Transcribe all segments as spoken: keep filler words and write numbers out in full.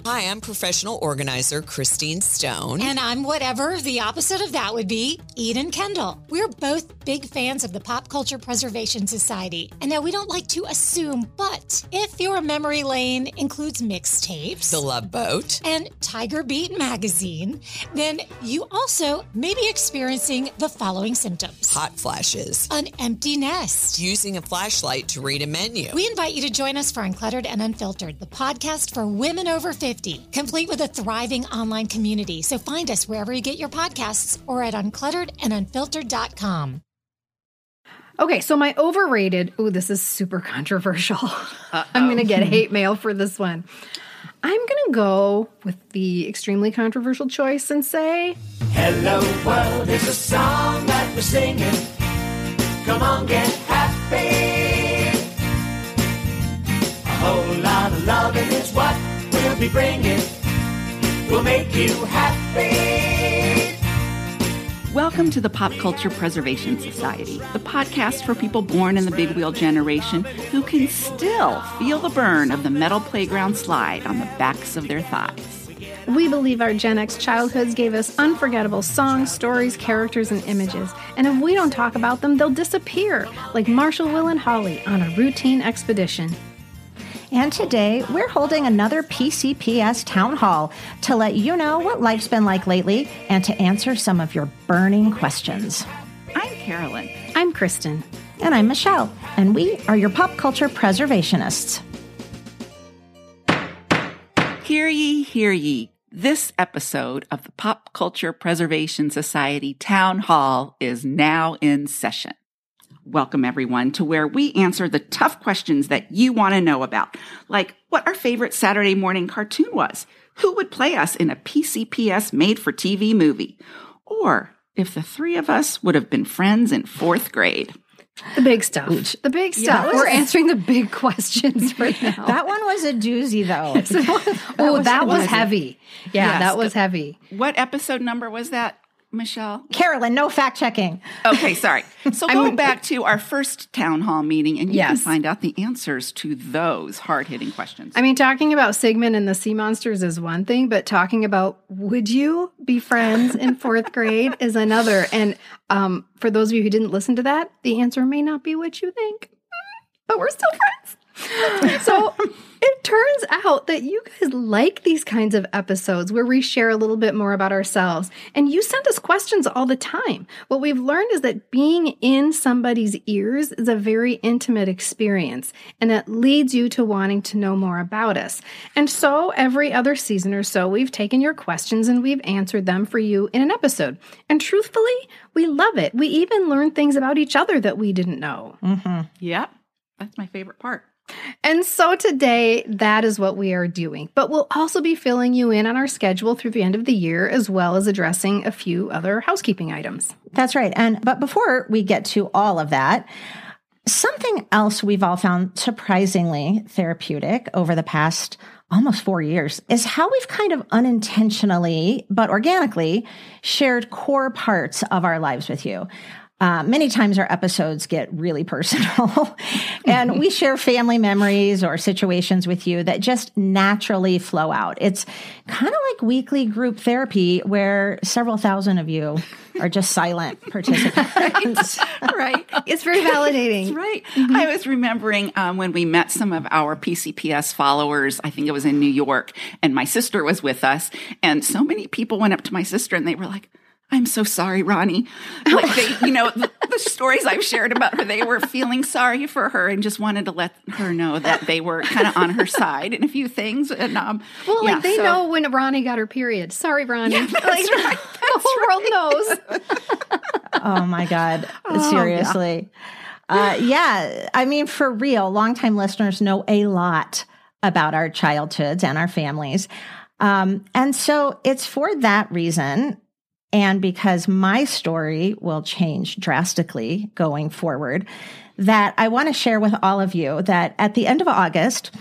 Hi, I'm professional organizer Christine Stone. And I'm whatever the opposite of that would be, Eden Kendall. We're both big fans of the Pop Culture Preservation Society. And now we don't like to assume, but if your memory lane includes mixtapes, The Love Boat, and Tiger Beat magazine, then you also may be experiencing the following symptoms. hot flashes, An empty nest. using a flashlight to read a menu. We invite you to join us for Uncluttered and Unfiltered, the podcast for women over fifty, complete with a thriving online community. So find us wherever you get your podcasts or at uncluttered and unfiltered dot com. Okay, so my overrated, ooh, this is super controversial. I'm going to get hate mail for this one. I'm going to go with the extremely controversial choice and say, Hello world is a song that we're singing. Come on, get happy. A whole lot of loving is what we'll be bringing. We'll make you happy. Welcome to the Pop Culture Preservation Society, the podcast for people born in the big wheel generation who can still feel the burn of the metal playground slide on the backs of their thighs. we believe our Gen X childhoods gave us unforgettable songs, stories, characters, and images. And if we don't talk about them, they'll disappear, like Marshall, Will, and Holly on a routine expedition. And today, we're holding another P C P S Town Hall to let you know what life's been like lately and to answer some of your burning questions. I'm Carolyn. I'm Kristen. And I'm Michelle, and we are your pop culture preservationists. Hear ye, hear ye. This episode of the Pop Culture Preservation Society Town Hall is now in session. Welcome, everyone, to where we answer the tough questions that you want to know about, like what our favorite Saturday morning cartoon was, who would play us in a P C P S made-for-T V movie, or if the three of us would have been friends in fourth grade. The big stuff. Ooch. The big stuff. Yeah, We're answering the big questions right now. That one was a doozy, though. that oh, was, that was heavy. Yeah, yes, that was heavy. What episode number was that, Michelle? Carolyn, no fact checking. Okay, sorry. So go I'm, back to our first town hall meeting and you yes. can find out the answers to those hard-hitting questions. I mean, talking about Sigmund and the Sea Monsters is one thing, but talking about would you be friends in fourth grade is another. And um, for those of you who didn't listen to that, the answer may not be what you think, but we're still friends. So it turns out that you guys like these kinds of episodes where we share a little bit more about ourselves. And you send us questions all the time. What we've learned is that being in somebody's ears is a very intimate experience, and it leads you to wanting to know more about us. And so every other season or so, we've taken your questions and we've answered them for you in an episode. And truthfully, we love it. We even learn things about each other that we didn't know. Mm-hmm. Yep. That's my favorite part. And so today, that is what we are doing. But we'll also be filling you in on our schedule through the end of the year, as well as addressing a few other housekeeping items. That's right. And but before we get to all of that, something else we've all found surprisingly therapeutic over the past almost four years is how we've kind of unintentionally, but organically, shared core parts of our lives with you. Uh, many times our episodes get really personal and we share family memories or situations with you that just naturally flow out. It's kind of like weekly group therapy where several thousand of you are just silent participants. right. right. It's very validating. That's right. Mm-hmm. I was remembering um, when we met some of our P C P S followers, I think it was in New York, and my sister was with us. And so many people went up to my sister and they were like, I'm so sorry, Ronnie. Like they, you know, the, the stories I've shared about her, they were feeling sorry for her and just wanted to let her know that they were kind of on her side in a few things. And um, well, yeah, like they so. know when Ronnie got her period. Sorry, Ronnie. Yeah, that's like, right. The whole that's world knows. Oh my God! Oh, Seriously, yeah. Uh, yeah. I mean, for real, longtime listeners know a lot about our childhoods and our families, um, and so it's for that reason. And because my story will change drastically going forward, that I want to share with all of you that at the end of August,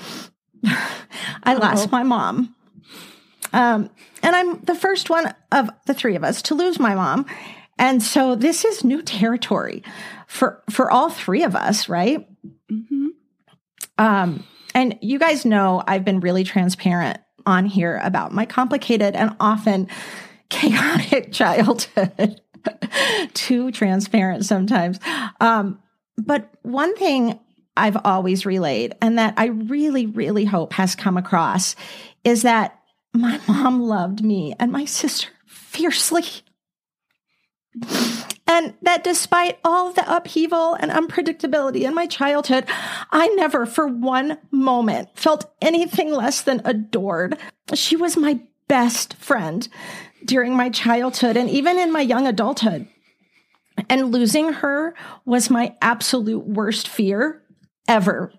I lost oh. my mom. Um, and I'm the first one of the three of us to lose my mom. And so this is new territory for, for all three of us, right? Mm-hmm. Um, and you guys know I've been really transparent on here about my complicated and often chaotic childhood. Too transparent sometimes. Um, but one thing I've always relayed, and that I really, really hope has come across, is that my mom loved me and my sister fiercely. And that despite all the upheaval and unpredictability in my childhood, I never for one moment felt anything less than adored. She was my best friend during my childhood and even in my young adulthood. And losing her was my absolute worst fear ever.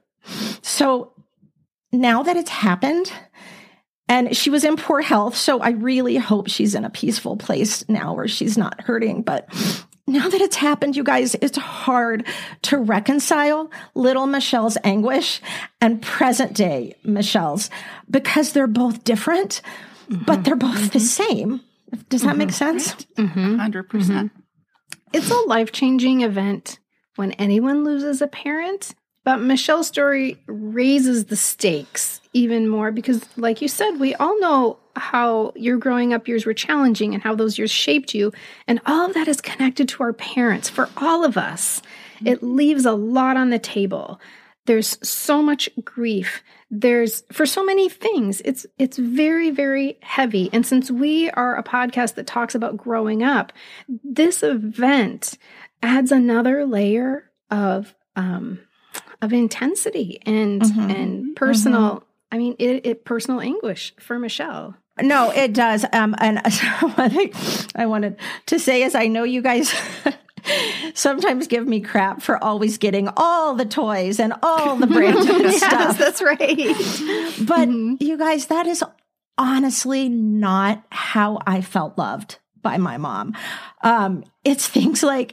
So now that it's happened, and she was in poor health, so I really hope she's in a peaceful place now where she's not hurting. But now that it's happened, you guys, it's hard to reconcile little Michelle's anguish and present day Michelle's, because they're both different, mm-hmm. but they're both mm-hmm. the same. Does that mm-hmm. make sense? Mm-hmm. one hundred percent. Mm-hmm. It's a life-changing event when anyone loses a parent, but Michelle's story raises the stakes even more because, like you said, we all know how your growing up years were challenging and how those years shaped you, and all of that is connected to our parents. For all of us, it leaves a lot on the table. There's so much grief. There's, for so many things, it's it's very, very heavy. And since we are a podcast that talks about growing up, this event adds another layer of um, of intensity and mm-hmm. and personal. Mm-hmm. I mean, it, it personal anguish for Michelle. No, it does. Um, and one thing I wanted to say is, I know you guys sometimes give me crap for always getting all the toys and all the branded yes, stuff. That's right. But mm-hmm. you guys, that is honestly not how I felt loved by my mom. Um, it's things like,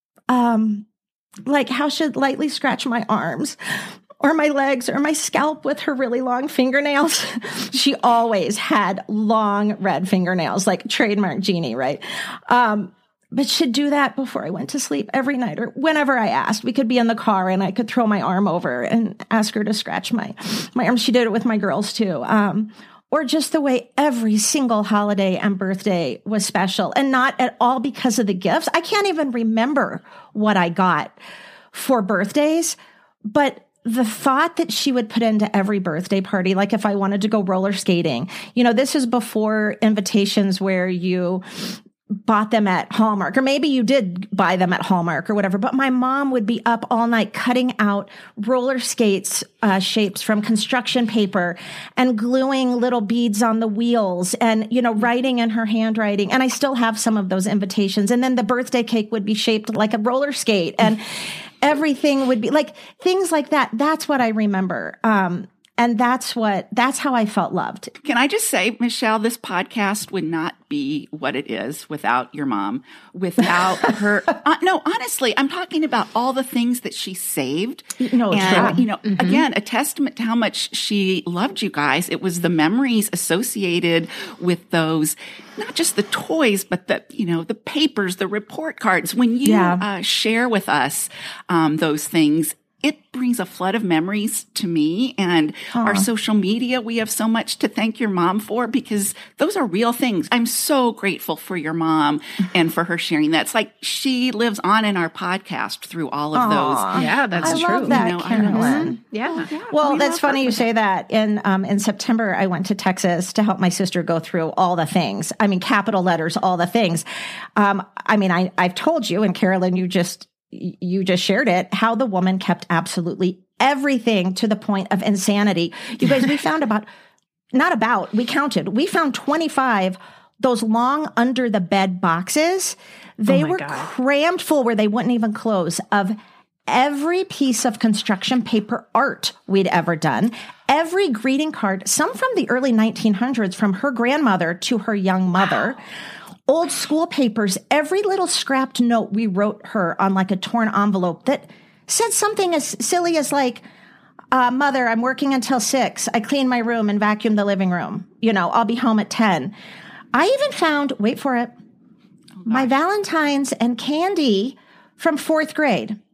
um, like how she'd lightly scratch my arms or my legs or my scalp with her really long fingernails. She always had long red fingernails, like trademark Jeannie, right? Um, But she'd do that before I went to sleep every night or whenever I asked. We could be in the car and I could throw my arm over and ask her to scratch my, my arm. She did it with my girls too. Um, or just the way every single holiday and birthday was special, and not at all because of the gifts. I can't even remember what I got for birthdays, but the thought that she would put into every birthday party, like if I wanted to go roller skating, you know, this is before invitations where you bought them at Hallmark, or maybe you did buy them at Hallmark or whatever. But my mom would be up all night cutting out roller skates uh, shapes from construction paper and gluing little beads on the wheels and, you know, writing in her handwriting. And I still have some of those invitations. And then the birthday cake would be shaped like a roller skate and everything would be like things like that. That's what I remember. Um, And that's what, that's how I felt loved. Can I just say, Michelle, this podcast would not be what it is without your mom, without her. Uh, no, honestly, I'm talking about all the things that she saved. No, and, true. you know, Mm-hmm. again, a testament to how much she loved you guys. It was the memories associated with those, not just the toys, but the, you know, the papers, the report cards. When you Yeah. uh, share with us um, those things, it brings a flood of memories to me, and Aww. Our social media. We have so much to thank your mom for, because those are real things. I'm so grateful for your mom and for her sharing that. It's like she lives on in our podcast through all of Aww. those. Yeah, that's I true. love that, You know, I Carolyn. Yeah. Yeah, Well, we that's love funny her you for say that. In um, in September, I went to Texas to help my sister go through all the things. I mean, capital letters, all the things. Um, I mean, I, I've told you, and Carolyn, you just you just shared it, how the woman kept absolutely everything to the point of insanity. You guys, we found about, not about, we counted, we found twenty-five those long under the bed boxes. They Oh my were God. crammed full where they wouldn't even close, of every piece of construction paper art we'd ever done, every greeting card, some from the early nineteen hundreds from her grandmother to her young mother. Wow. Old school papers, every little scrapped note we wrote her on like a torn envelope that said something as silly as like, uh, mother, I'm working until six. I clean my room and vacuum the living room. You know, I'll be home at ten. I even found, wait for it, oh, my Valentine's and candy from fourth grade.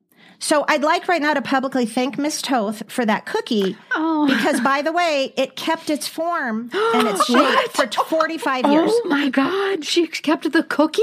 So I'd like right now to publicly thank Miss Toth for that cookie. Oh. Because, by the way, it kept its form and its shape for forty-five years. Oh my God. She kept the cookie?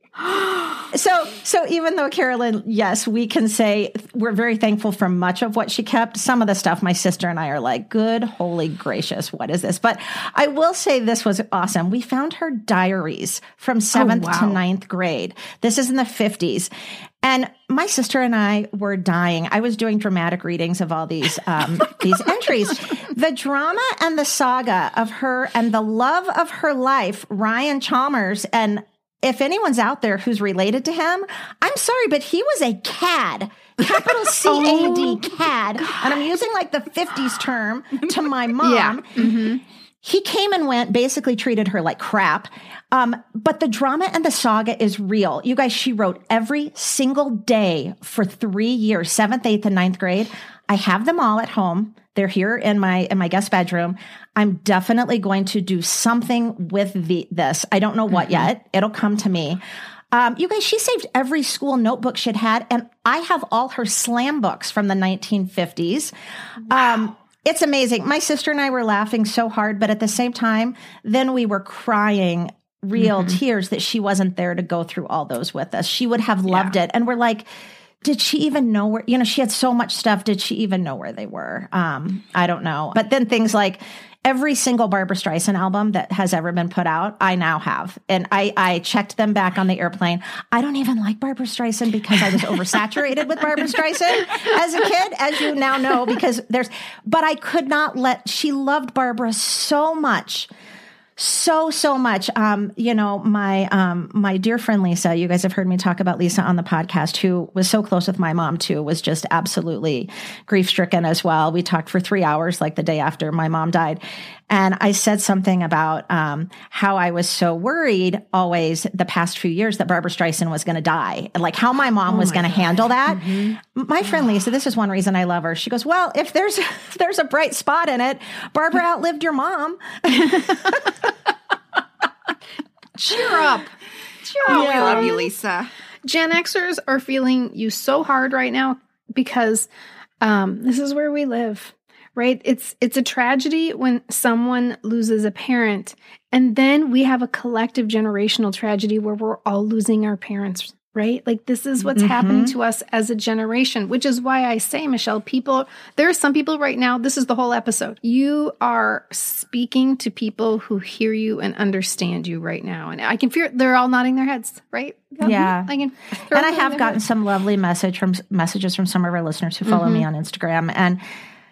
So, so even though Carolyn, yes, we can say we're very thankful for much of what she kept. Some of the stuff my sister and I are like, good, holy gracious, what is this? But I will say this was awesome. We found her diaries from seventh Oh, wow. to ninth grade. This is in the fifties. And my sister and I were dying. I was doing dramatic readings of all these um, these entries. The drama and the saga of her and the love of her life, Ryan Chalmers. And if anyone's out there who's related to him, I'm sorry, but he was a cad, capital C A D, cad. And I'm using like the fifties term to my mom. Yeah. Mm-hmm. He came and went, basically treated her like crap. Um, but the drama and the saga is real. You guys, she wrote every single day for three years, seventh, eighth, and ninth grade. I have them all at home. They're here in my in my guest bedroom. I'm definitely going to do something with the this. I don't know what mm-hmm. yet. It'll come to me. Um, you guys, she saved every school notebook she'd had, and I have all her slam books from the nineteen fifties. Wow. Um, it's amazing. My sister and I were laughing so hard, but at the same time, then we were crying real mm-hmm. tears that she wasn't there to go through all those with us. She would have loved yeah. it. And we're like, did she even know where, you know, she had so much stuff. Did she even know where they were? Um, I don't know. But then things like every single Barbra Streisand album that has ever been put out, I now have. And I, I checked them back on the airplane. I don't even like Barbra Streisand because I was oversaturated with Barbra Streisand as a kid, as you now know, because there's, but I could not let, she loved Barbra so much. So, so much. Um, you know, my, um, my dear friend, Lisa, you guys have heard me talk about Lisa on the podcast, who was so close with my mom too, was just absolutely grief stricken as well. We talked for three hours, like the day after my mom died. And I said something about, um, how I was so worried always the past few years that Barbra Streisand was going to die, and like how my mom oh was going to handle that. Mm-hmm. My friend Lisa, this is one reason I love her. She goes, well, if there's, if there's a bright spot in it, Barbra outlived your mom. Cheer up. Cheer Oh, up. we love you, Lisa. Gen Xers are feeling you so hard right now because um, this is where we live, right? It's it's a tragedy when someone loses a parent, and then we have a collective generational tragedy where we're all losing our parents, right? Like this is what's mm-hmm. happening to us as a generation, which is why I say, Michelle, people, there are some people right now, this is the whole episode. You are speaking to people who hear you and understand you right now. And I can feel they're all nodding their heads, right? Yeah. I can, and I have gotten heads. some lovely message from messages from some of our listeners who follow mm-hmm. me on Instagram. And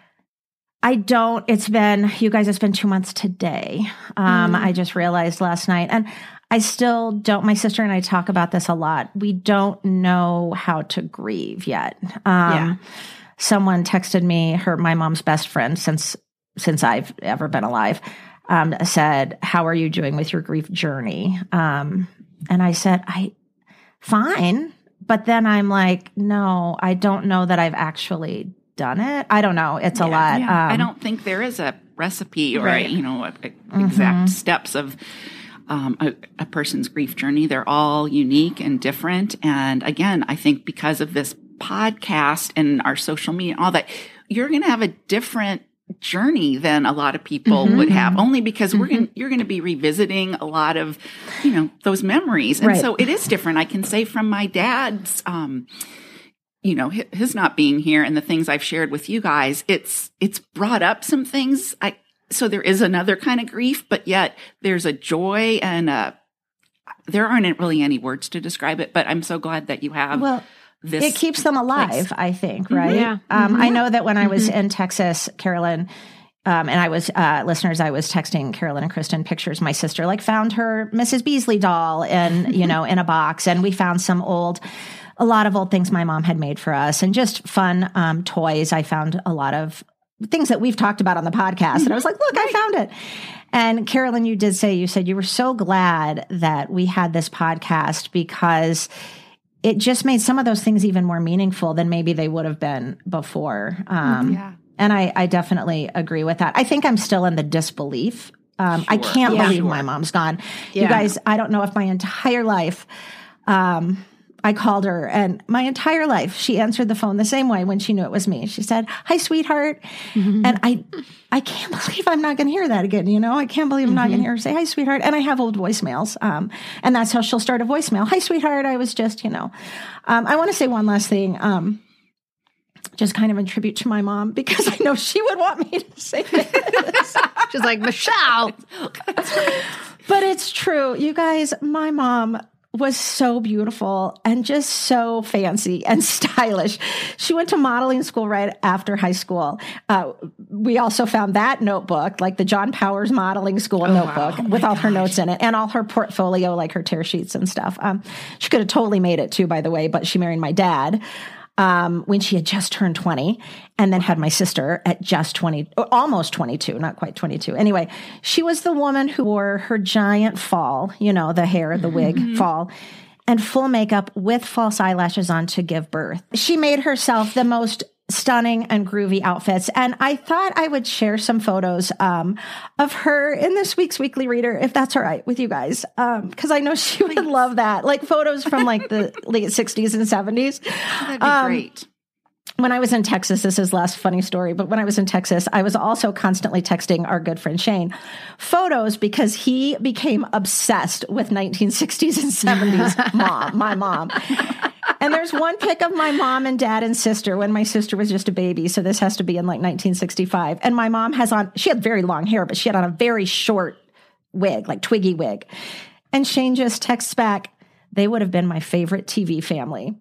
I don't, it's been, you guys, it's been two months today. Um, mm. I just realized last night. And I still don't, my sister and I talk about this a lot. We don't know how to grieve yet. Um, yeah. Someone texted me, her, my mom's best friend since, since I've ever been alive, um, said, how are you doing with your grief journey? Um, and I said, I, fine. But then I'm like, no, I don't know that I've actually done it. I don't know. It's yeah, a lot. Yeah. Um, I don't think there is a recipe or, right. a, you know, a, a mm-hmm. exact steps of, Um, a, a person's grief journey. They're all unique and different. And again, I think because of this podcast and our social media, and all that, you're going to have a different journey than a lot of people mm-hmm. would have, only because mm-hmm. we're going you're going to be revisiting a lot of, you know, those memories. And right. so it is different. I can say from my dad's, um, you know, his not being here and the things I've shared with you guys, it's, it's brought up some things I, So there is another kind of grief, but yet there's a joy and a, there aren't really any words to describe it, but I'm so glad that you have well, this. It keeps them alive, place. I think, right? Mm-hmm. Yeah. Um, Mm-hmm. I know that when I was mm-hmm. in Texas, Carolyn, um, and I was, uh, listeners, I was texting Carolyn and Kristen pictures. My sister like found her Missus Beasley doll in, you know, in a box, and we found some old, a lot of old things my mom had made for us and just fun, um, toys. I found a lot of things that we've talked about on the podcast. And I was like, look, I found it. And Carolyn, you did say, you said you were so glad that we had this podcast because it just made some of those things even more meaningful than maybe they would have been before. Um, yeah. And I, I definitely agree with that. I think I'm still in the disbelief. Um, sure. I can't yeah, believe sure. my mom's gone. Yeah. You guys, I don't know if my entire life, um, I called her, and my entire life, she answered the phone the same way when she knew it was me. She said, "Hi, sweetheart." Mm-hmm. And I, I can't believe I'm not going to hear that again. You know, I can't believe I'm mm-hmm. not going to hear her say, "Hi, sweetheart." And I have old voicemails. Um, and that's how she'll start a voicemail. "Hi, sweetheart. I was just, you know, um, I want to say one last thing. Um, just kind of in tribute to my mom, because I know she would want me to say this. She's like, "Michelle." But it's true. You guys, my mom was so beautiful and just so fancy and stylish. She went to modeling school right after high school. Uh, we also found that notebook, like the John Powers Modeling School oh, notebook wow. oh with all gosh. her notes in it and all her portfolio, like her tear sheets and stuff. Um, she could have totally made it too, by the way, but she married my dad um, when she had just turned twenty, and then had my sister at just twenty, almost twenty-two, not quite twenty-two. Anyway, she was the woman who wore her giant fall, you know, the hair, the wig mm-hmm. fall, and full makeup with false eyelashes on to give birth. She made herself the most stunning and groovy outfits. And I thought I would share some photos um, of her in this week's Weekly Reader, if that's all right with you guys, because um, I know she would love that. Like photos from like the late sixties and seventies. Oh, that'd be um, great. When I was in Texas, this is last funny story, but when I was in Texas, I was also constantly texting our good friend Shane photos because he became obsessed with nineteen sixties and seventies mom, my mom. And there's one pic of my mom and dad and sister when my sister was just a baby. So this has to be in like nineteen sixty-five. And my mom has on, she had very long hair, but she had on a very short wig, like Twiggy wig. And Shane just texts back, "They would have been my favorite T V family."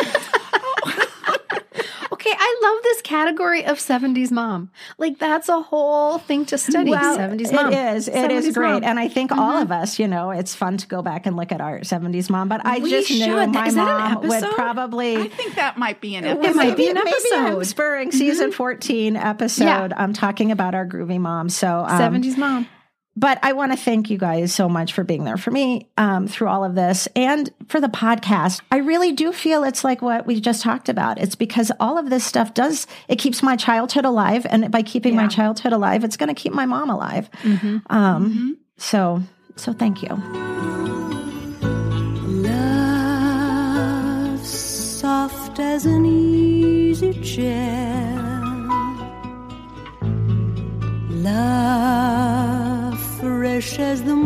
Okay, I love this category of seventies mom. Like, that's a whole thing to study. Well, seventies mom. It is. It is great. Mom. And I think mm-hmm. all of us, you know, it's fun to go back and look at our seventies mom. But I we just should. knew my is mom would probably... I think that might be an episode. It might be an episode. Maybe I'm spurring season mm-hmm. fourteen episode. Yeah. I'm talking about our groovy mom. So um, seventies mom. But I want to thank you guys so much for being there for me um, through all of this and for the podcast. I really do feel it's like what we just talked about. It's because all of this stuff does, it keeps my childhood alive. And by keeping yeah. my childhood alive, it's going to keep my mom alive. Mm-hmm. Um, mm-hmm. So, so thank you. Love soft as an easy chair. Love fresh as the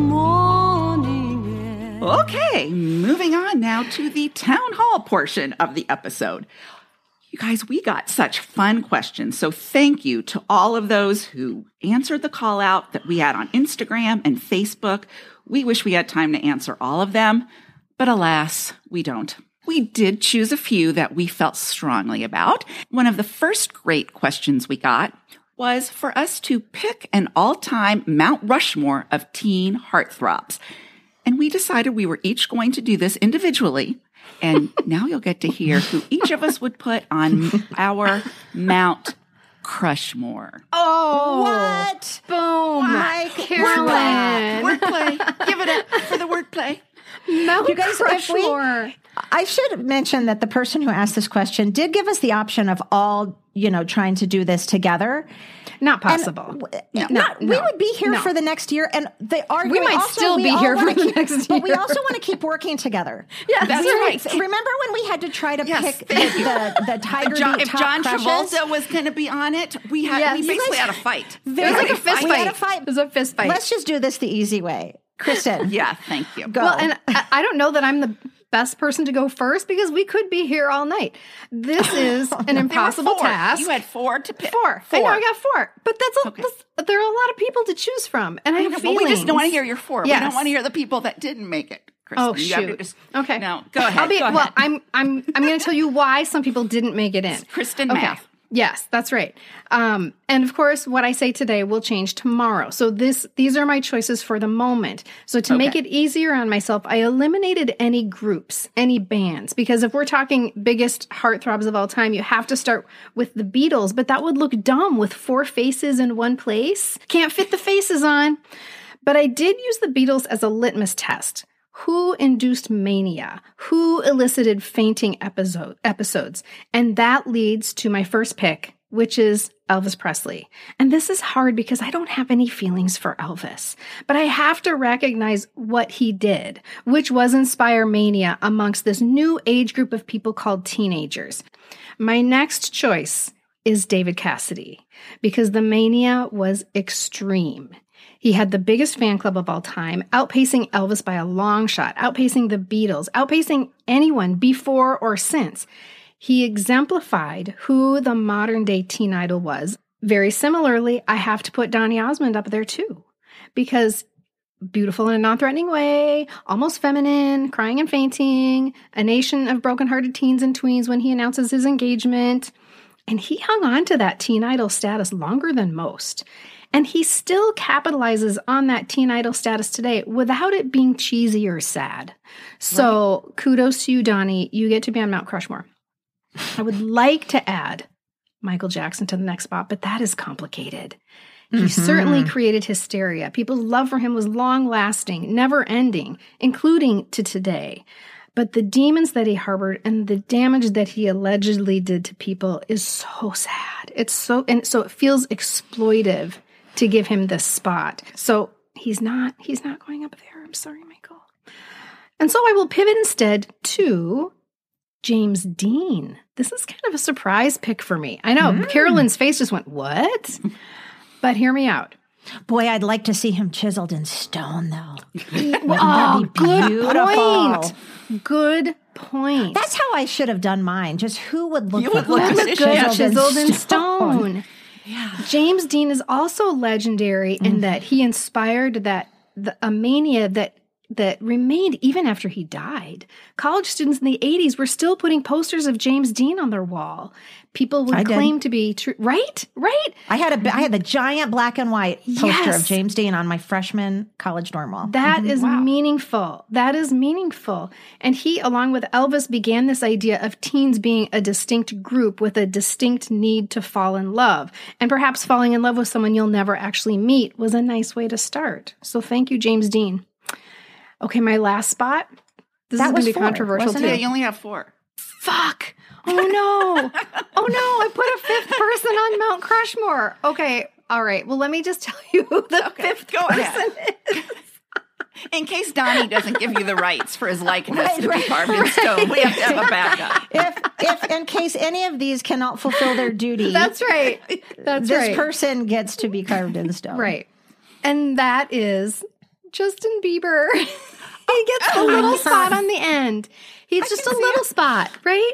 morning air. Okay, moving on now to the town hall portion of the episode. You guys, we got such fun questions, so thank you to all of those who answered the call out that we had on Instagram and Facebook. We wish we had time to answer all of them, but alas, we don't. We did choose a few that we felt strongly about. One of the first great questions we got was for us to pick an all-time Mount Rushmore of teen heartthrobs. And we decided we were each going to do this individually. And now you'll get to hear who each of us would put on our Mount Crushmore. Oh, what? Boom. My Carolyn. Wordplay. Wordplay. Give it up for the wordplay. Mount you guys, Crushmore. We, I should mention that the person who asked this question did give us the option of all, you know, trying to do this together. Not possible. No, not, no, we would be here no. for the next year, and they are. We might also, still we be here for the keep, next year, but we also want to keep working together. Yeah, that's we, right. Remember when we had to try to yes, pick the, the, the Tiger John, Beat if top John crushes? Travolta was going to be on it, we had yes. we basically had a fight. It was like a fist we fight. Had a fight. It was a fist fight. Let's just do this the easy way, Kristen. Yeah, thank you. Go. Well, and I, I don't know that I'm the best person to go first because we could be here all night. This is an impossible task. You had four to pick. Four. four. I know I got four, but that's, a, okay. that's there are a lot of people to choose from, and I, I have know, feelings. Well, we just don't want to hear your four. Yes. We don't want to hear the people that didn't make it. Kristen. Oh you shoot! Have to just, okay, no, go ahead. I'll be, go ahead. well, I'm I'm I'm going to tell you why some people didn't make it in. It's Kristen okay. math. Yes, that's right. Um, and of course, what I say today will change tomorrow. So this, these are my choices for the moment. So to okay. make it easier on myself, I eliminated any groups, any bands, because if we're talking biggest heartthrobs of all time, you have to start with the Beatles, but that would look dumb with four faces in one place. Can't fit the faces on. But I did use the Beatles as a litmus test. Who induced mania? Who elicited fainting episode, episodes? And that leads to my first pick, which is Elvis Presley. And this is hard because I don't have any feelings for Elvis, but I have to recognize what he did, which was inspire mania amongst this new age group of people called teenagers. My next choice is David Cassidy because the mania was extreme. He had the biggest fan club of all time, outpacing Elvis by a long shot, outpacing the Beatles, outpacing anyone before or since. He exemplified who the modern day teen idol was. Very similarly, I have to put Donny Osmond up there too, because beautiful in a non-threatening way, almost feminine, crying and fainting, a nation of broken-hearted teens and tweens when he announces his engagement. And he hung on to that teen idol status longer than most. And he still capitalizes on that teen idol status today without it being cheesy or sad. So right. Kudos to you, Donny. You get to be on Mount Crushmore. I would like to add Michael Jackson to the next spot, but that is complicated. He mm-hmm. certainly created hysteria. People's love for him was long-lasting, never-ending, including to today. But the demons that he harbored and the damage that he allegedly did to people is so sad. It's so, and so it feels exploitive to give him this spot. So he's not, he's not going up there. I'm sorry, Michael. And so I will pivot instead to James Dean. This is kind of a surprise pick for me. I know, mm. Carolyn's face just went, what? But hear me out. Boy, I'd like to see him chiseled in stone, though. Oh, good point. Good point. That's how I should have done mine. Just who would look, you would look look chiseled, chiseled in in stone? stone. Yeah. James Dean is also legendary mm. in that he inspired that the, a mania that that remained even after he died. College students in the eighties were still putting posters of James Dean on their wall. People would I claim did. to be true. Right? Right? I had a I had the giant black and white poster yes. of James Dean on my freshman college dorm wall. That mm-hmm. is wow. meaningful. That is meaningful. And he, along with Elvis, began this idea of teens being a distinct group with a distinct need to fall in love. And perhaps falling in love with someone you'll never actually meet was a nice way to start. So thank you, James Dean. Okay, my last spot. This that is going to be four, controversial too. Yeah, you only have four. Fuck. Oh, no. Oh, no. I put a fifth person on Mount Crushmore. Okay. All right. Well, let me just tell you who the okay, fifth go person ahead. is. In case Donny doesn't give you the rights for his likeness right, to right, be carved in right. stone, we have to have a backup. If, if in case any of these cannot fulfill their duty, That's right. That's this right. person gets to be carved in stone. Right. And that is Justin Bieber. He gets a little spot on the end. He's just a little spot, right?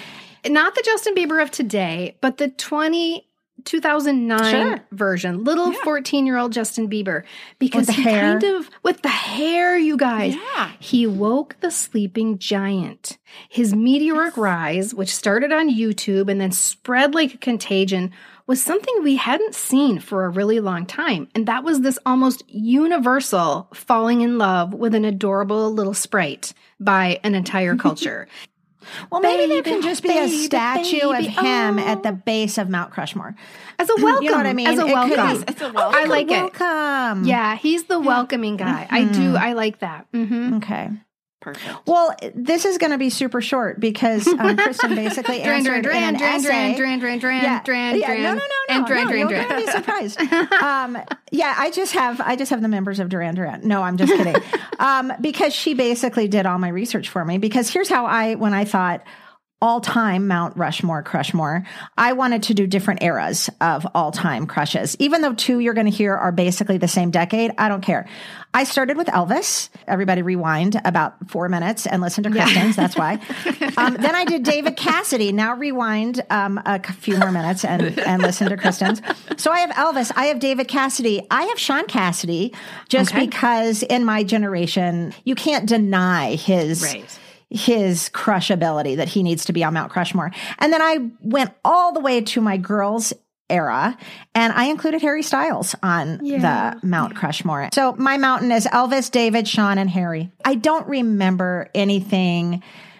Not the Justin Bieber of today, but the twenty, two thousand nine sure. version. Little fourteen-year-old Justin Bieber. Because with the he hair. kind of, with the hair, you guys. Yeah. He woke the sleeping giant. His meteoric rise, which started on YouTube and then spread like a contagion, was something we hadn't seen for a really long time. And that was this almost universal falling in love with an adorable little sprite by an entire culture. Well, maybe there Baby, can just be baby, a statue baby, of him oh. at the base of Mount Crushmore. As a welcome. You know what I mean? As a It could welcome. be- It's a welcome. I like it. Welcome. Yeah, he's the welcoming guy. I do. I like that. Mm-hmm. Okay. Perfect. Well, this is going to be super short because um, Kristen basically Duran, answered Duran, in an Duran, essay. Duran, Duran, Duran, Yeah. Duran, Yeah, Duran, no, no, no, and no, Duran, no, Duran, you're Duran. going to be surprised. um, yeah, I just have I just have the members of Duran Duran. No, I'm just kidding. um, because she basically did all my research for me. Because here's how I when I thought all-time Mount Rushmore, Crushmore, I wanted to do different eras of all-time crushes. Even though two you're going to hear are basically the same decade, I don't care. I started with Elvis. Everybody rewind about four minutes and listen to Kristen's. Yeah. That's why. Um, then I did David Cassidy. Now rewind um, a few more minutes and, and listen to Kristen's. So I have Elvis. I have David Cassidy. I have Sean Cassidy just okay. because in my generation, you can't deny his... Right. his crushability that he needs to be on Mount Crushmore. And then I went all the way to my girls era and I included Harry Styles on yeah. the Mount yeah. Crushmore. So my mountain is Elvis, David, Sean, and Harry. I don't remember anything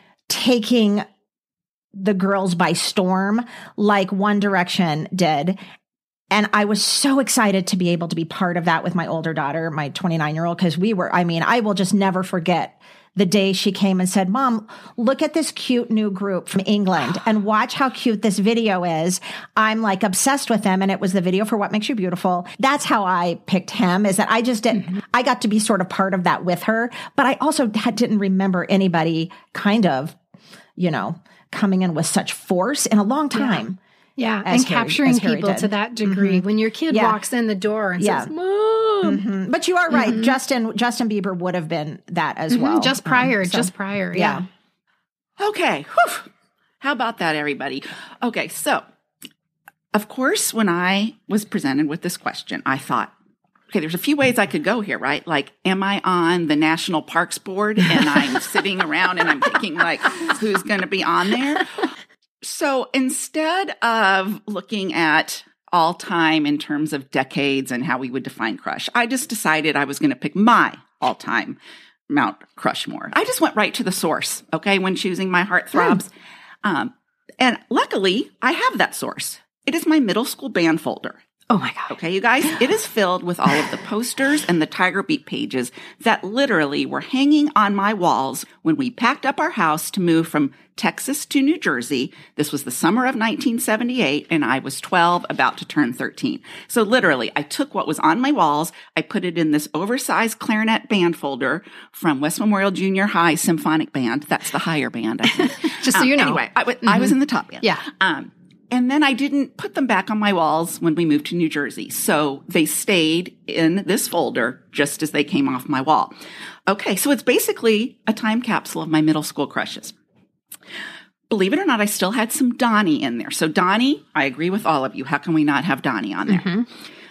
taking the girls by storm like One Direction did. And I was so excited to be able to be part of that with my older daughter, my twenty-nine-year-old, because we were, I mean, I will just never forget the day she came and said, Mom, look at this cute new group from England and watch how cute this video is. I'm like obsessed with them. And it was the video for What Makes You Beautiful. That's how I picked him, is that I just didn't, mm-hmm. I got to be sort of part of that with her, but I also had, didn't remember anybody kind of, you know, coming in with such force in a long time. Yeah. Yeah, As and Harry- capturing as Harry people did. to that degree. Mhm. When your kid Yeah. walks in the door and Yeah. says, Mom. Mhm. But you are right. Mhm. Justin Justin Bieber would have been that as Mhm, well. Just prior, Um, so- just prior. Yeah. Yeah. Okay. Whew. How about that, everybody? Okay. So, of course, when I was presented with this question, I thought, okay, there's a few ways I could go here, right? Like, am I on the National Parks Board and I'm sitting around and I'm thinking, like, who's going to be on there? So instead of looking at all time in terms of decades and how we would define crush, I just decided I was going to pick my all time Mount Crushmore. I just went right to the source, okay, when choosing my heartthrobs. Um, and luckily, I have that source. It is my middle school band folder. Oh my God. Okay, you guys, it is filled with all of the posters and the Tiger Beat pages that literally were hanging on my walls when we packed up our house to move from Texas to New Jersey. This was the summer of nineteen seventy-eight, and I was twelve, about to turn thirteen. So literally, I took what was on my walls, I put it in this oversized clarinet band folder from West Memorial Junior High Symphonic Band. That's the higher band, I think. Just so Um, you know. Anyway, I, w- I was in the top band. Yeah. Um, And then I didn't put them back on my walls when we moved to New Jersey. So they stayed in this folder just as they came off my wall. Okay, so it's basically a time capsule of my middle school crushes. Believe it or not, I still had some Donnie in there. So Donnie, I agree with all of you. How can we not have Donnie on there? Mm-hmm.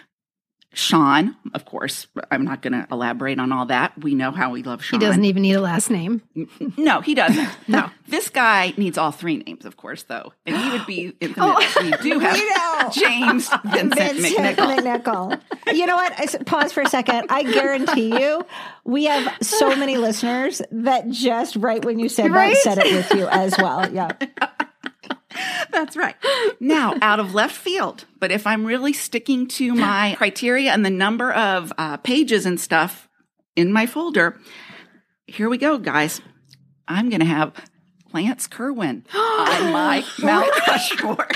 Sean, of course, I'm not going to elaborate on all that. We know how we love He Sean. doesn't even need a last name. No, he doesn't. No. This guy needs all three names, of course, though. And he would be infinite. We do have know. James Vincent, Vincent McNichol. McNichol. You know what? I s- pause for a second. I guarantee you, we have so many listeners that just right when you said Right? that, said it with you as well. Yeah. That's right. Now, out of left field, but if I'm really sticking to my criteria and the number of uh, pages and stuff in my folder, here we go, guys. I'm going to have Lance Kerwin on my Mount Rushmore.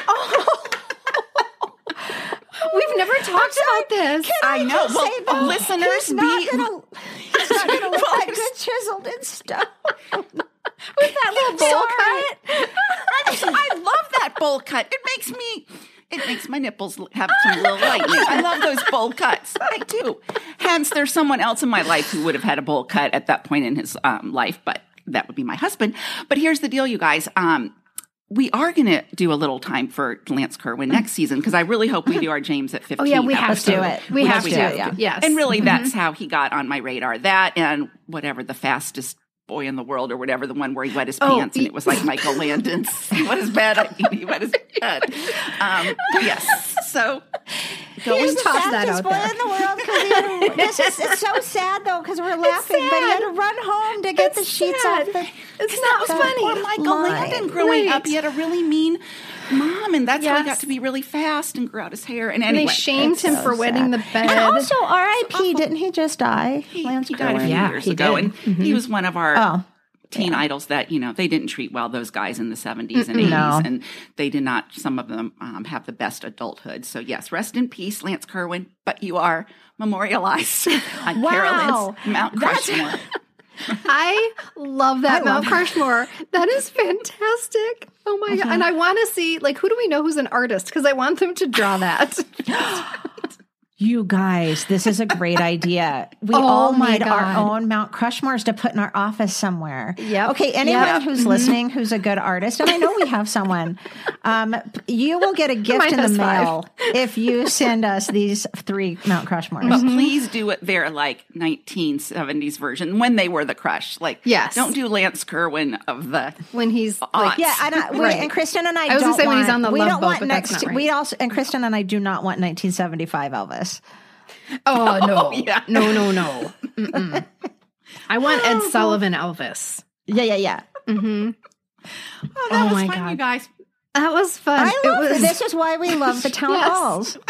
We've never talked about this. I know. Just Well, say that listeners, he's not be gonna, he's not gonna look that good chiseled in stone. With that little bowl cut. I love that bowl cut. It makes me, it makes my nipples have some little lightning. I love those bowl cuts. I do. Hence, there's someone else in my life who would have had a bowl cut at that point in his um, life, but that would be my husband. But here's the deal, you guys. Um, we are going to do a little time for Lance Kerwin next season because I really hope we do our James at fifteen. Oh, yeah, we have episode. to. do it. We We have have to. to, yeah. Yes. And really, that's how he got on my radar. That and whatever, the fastest boy in the world or whatever, the one where he wet his Oh, pants and it was like Michael Landon's. He wet his bed. I mean, he wet his bed. Um, yes. So going He's Just the toss that fastest out boy there. in the world because he had to, this is it's so sad though because we're laughing, but he had to run home to get the sheets sad. off the. It's that was not funny. funny. Poor Michael Line. Landon growing Right. up, he had a really mean mom, and that's how he Yes. got to be really fast and grew out his hair. And And anyway, they shamed It's him so for wetting sad. the bed. And also, R I P Didn't he just die? he, Lance he died a Kerwin? few Yeah, years he ago, did. and he was one of our Oh. teen idols that, you know, they didn't treat well, those guys in the seventies and eighties, No. and they did not, some of them um, have the best adulthood. So yes, rest in peace, Lance Kerwin, but you are memorialized on Wow. Carolyn's Mount That's- Crushmore. I love that I Mount love Crushmore. That is fantastic. Oh my God. And I want to see, like, who do we know who's an artist? Because I want them to draw that. You guys, this is a great idea. We Oh all my need our God. own Mount Crushmores to put in our office somewhere. Yep. Okay, anyone Yep. who's listening who's a good artist, and I know we have someone, um, you will get a gift Mine in the has five. mail if you send us these three Mount Crushmores. But please do it their like nineteen seventies version when they were the crush. Like, Yes. don't do Lance Kerwin of the When he's like, Aunt. Yeah, and, I, we, Right. and Kristen and I, I was gonna don't say when he's want- on the we Love don't Boat, want but that's next. not right. We also and Kristen and I do not want nineteen seventy-five Elvis. oh no, yeah. no, no, no. Mm-mm. I want Ed Sullivan Elvis. Yeah, yeah, yeah. Mm-hmm. Oh, that Oh was my fun, God. you guys. That was fun. I love it was, this. Is why we love the town Yes. halls.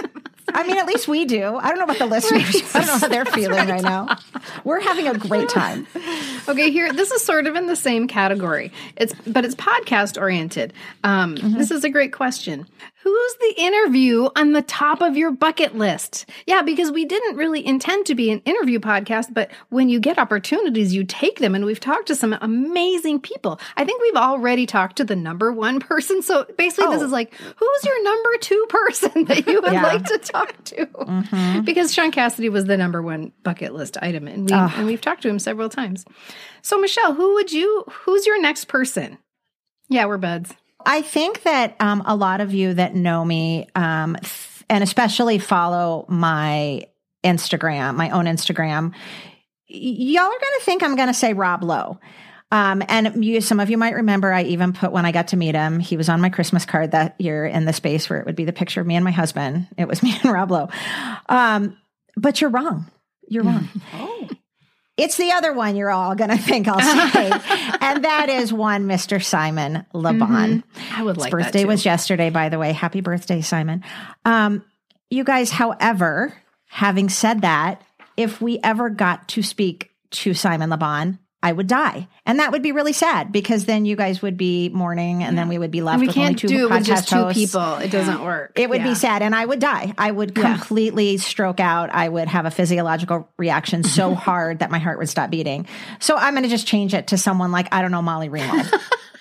I mean, at least we do. I don't know about the listeners. I don't know how they're feeling right now. We're having a great time. Okay, here, this is sort of in the same category. It's but it's podcast oriented. Um, mm-hmm. This is a great question. Who's the interview on the top of your bucket list? Yeah, because we didn't really intend to be an interview podcast, but when you get opportunities, you take them. And we've talked to some amazing people. I think we've already talked to the number one person. So basically, oh. this is like, who's your number two person that you would yeah. like to talk to? Mm-hmm. Because Sean Cassidy was the number one bucket list item, and, we, oh. and we've talked to him several times. So Michelle, who would you, who's your next person? Yeah, we're buds. I think that um, a lot of you that know me, um, f- and especially follow my Instagram, my own Instagram, y- y'all are going to think I'm going to say Rob Lowe. Um, and you, some of you might remember, I even put when I got to meet him, he was on my Christmas card that year in the space where it would be the picture of me and my husband. It was me and Rob Lowe. Um, but you're wrong. You're wrong. Oh. It's the other one you're all going to think I'll say. And that is one Mister Simon Le Bon. Mm-hmm. I would like His birthday that too. was yesterday, by the way. Happy birthday, Simon. Um, you guys, however, having said that, if we ever got to speak to Simon Le Bon, I would die. And that would be really sad because then you guys would be mourning and yeah. then we would be left and we with can't only two do it with just two hosts. people. It doesn't work. It would yeah. be sad and I would die. I would yeah. completely stroke out. I would have a physiological reaction so hard that my heart would stop beating. So I'm going to just change it to someone like, I don't know, Molly Ringwald.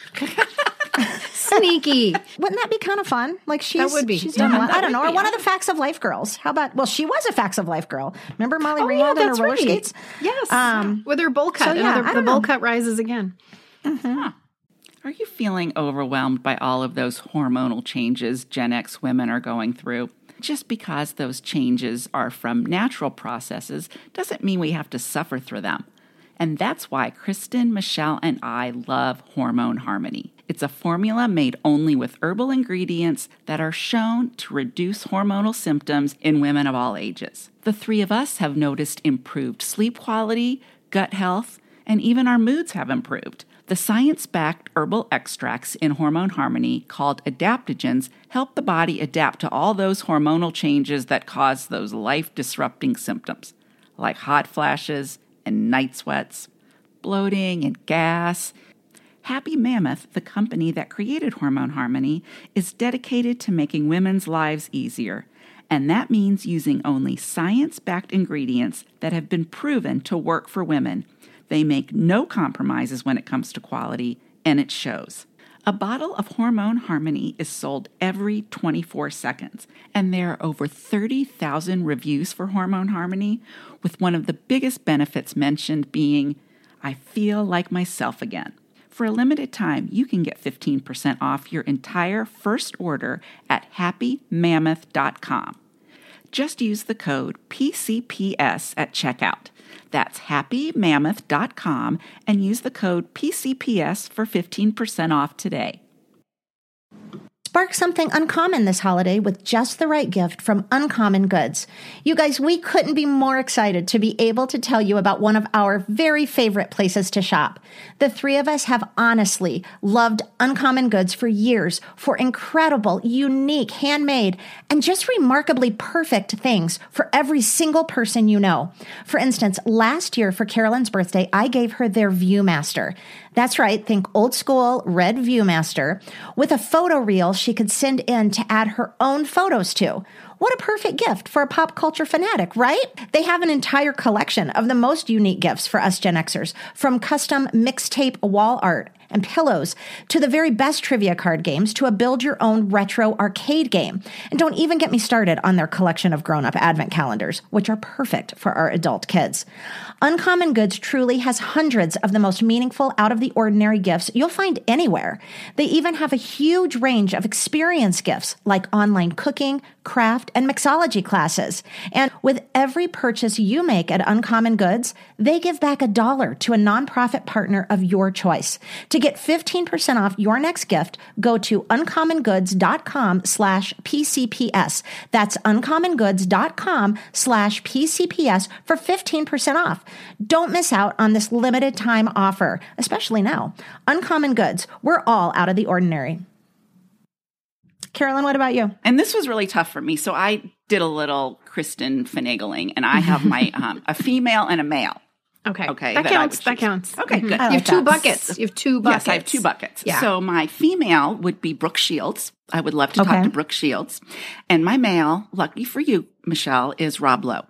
Sneaky. Wouldn't that be kind of fun? Like she's, that would be. she's yeah, done well. I don't know. Be, or one yeah. of the Facts of Life girls. How about, well, she was a Facts of Life girl. Remember Molly oh, Ringwald yeah, and her roller right. skates? Yes. Um, With her bowl cut. so, yeah, Another, the bowl cut rises again. Mm-hmm. Huh. Are you feeling overwhelmed by all of those hormonal changes Gen X women are going through? Just because those changes are from natural processes doesn't mean we have to suffer through them. And that's why Kristen, Michelle, and I love Hormone Harmony. It's a formula made only with herbal ingredients that are shown to reduce hormonal symptoms in women of all ages. The three of us have noticed improved sleep quality, gut health, and even our moods have improved. The science-backed herbal extracts in Hormone Harmony, called adaptogens, help the body adapt to all those hormonal changes that cause those life-disrupting symptoms, like hot flashes and night sweats, bloating and gas. Happy Mammoth, the company that created Hormone Harmony, is dedicated to making women's lives easier. And that means using only science-backed ingredients that have been proven to work for women. They make no compromises when it comes to quality, and it shows. A bottle of Hormone Harmony is sold every twenty-four seconds, and there are over thirty thousand reviews for Hormone Harmony, with one of the biggest benefits mentioned being, I feel like myself again. For a limited time, you can get fifteen percent off your entire first order at happy mammoth dot com. Just use the code P C P S at checkout. That's happy mammoth dot com and use the code P C P S for fifteen percent off today. Spark something uncommon this holiday with just the right gift from Uncommon Goods. You guys, we couldn't be more excited to be able to tell you about one of our very favorite places to shop. The three of us have honestly loved Uncommon Goods for years for incredible, unique, handmade, and just remarkably perfect things for every single person you know. For instance, last year for Carolyn's birthday, I gave her their ViewMaster. That's right, think old school red ViewMaster with a photo reel she could send in to add her own photos to. What a perfect gift for a pop culture fanatic, right? They have an entire collection of the most unique gifts for us Gen Xers, from custom mixtape wall art and pillows to the very best trivia card games to a build-your-own retro arcade game. And don't even get me started on their collection of grown-up advent calendars, which are perfect for our adult kids. Uncommon Goods truly has hundreds of the most meaningful, out-of-the-ordinary gifts you'll find anywhere. They even have a huge range of experience gifts like online cooking, craft, and mixology classes. And with every purchase you make at Uncommon Goods, they give back a dollar to a nonprofit partner of your choice. To get fifteen percent off your next gift, go to uncommongoods.com slash PCPS. That's uncommongoods.com slash PCPS for fifteen percent off. Don't miss out on this limited time offer, especially now. Uncommon Goods, we're all out of the ordinary. Carolyn, what about you? And this was really tough for me. So I did a little Kristen finagling, and I have my um, a female and a male. Okay. Okay. That that I counts. would That choose. counts. Okay, good. I You like have two that. buckets. You have two buckets. Yes, I have two buckets. Yeah. So my female would be Brooke Shields. I would love to Okay. talk to Brooke Shields. And my male, lucky for you, Michelle, is Rob Lowe.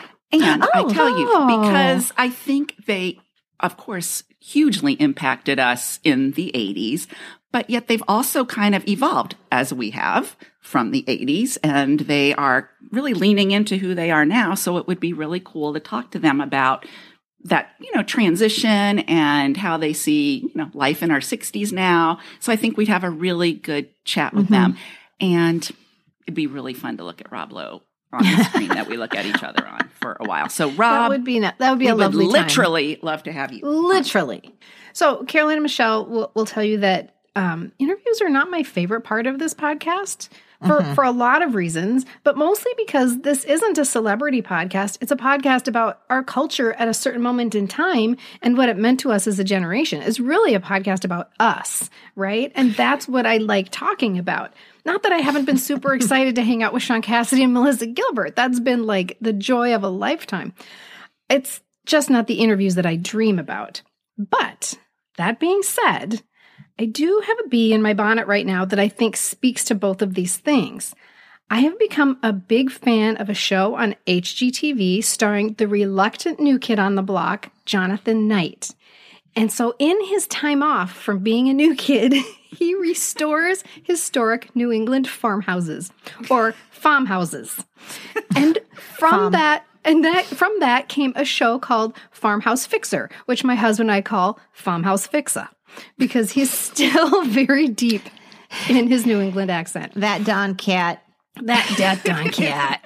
And I Oh. tell you, Oh. because I think they, of course, hugely impacted us in the eighties, but yet they've also kind of evolved as we have from the eighties, and they are really leaning into who they are now. So it would be really cool to talk to them about that, you know, transition and how they see, you know, life in our sixties now. So I think we'd have a really good chat with Mm-hmm. them. And it'd be really fun to look at Rob Lowe on the screen that we look at each other on for a while. So That Rob, would be, that would be we a would lovely time. literally love to have you. Literally. So Caroline and Michelle will, will tell you that um, interviews are not my favorite part of this podcast for, for a lot of reasons, but mostly because this isn't a celebrity podcast. It's a podcast about our culture at a certain moment in time and what it meant to us as a generation. It's really a podcast about us, right? And that's what I like talking about. Not that I haven't been super excited to hang out with Sean Cassidy and Melissa Gilbert. That's been like the joy of a lifetime. It's just not the interviews that I dream about. But that being said, I do have a bee in my bonnet right now that I think speaks to both of these things. I have become a big fan of a show on H G T V starring the reluctant new kid on the block, Jonathan Knight. And so in his time off from being a new kid, he restores historic New England farmhouses or farmhouses. And from Farm. that And that from that came a show called Farmhouse Fixer, which my husband and I call Farmhouse Fixer, because he's still very deep in his New England accent. That Don Cat. That dead Don Cat.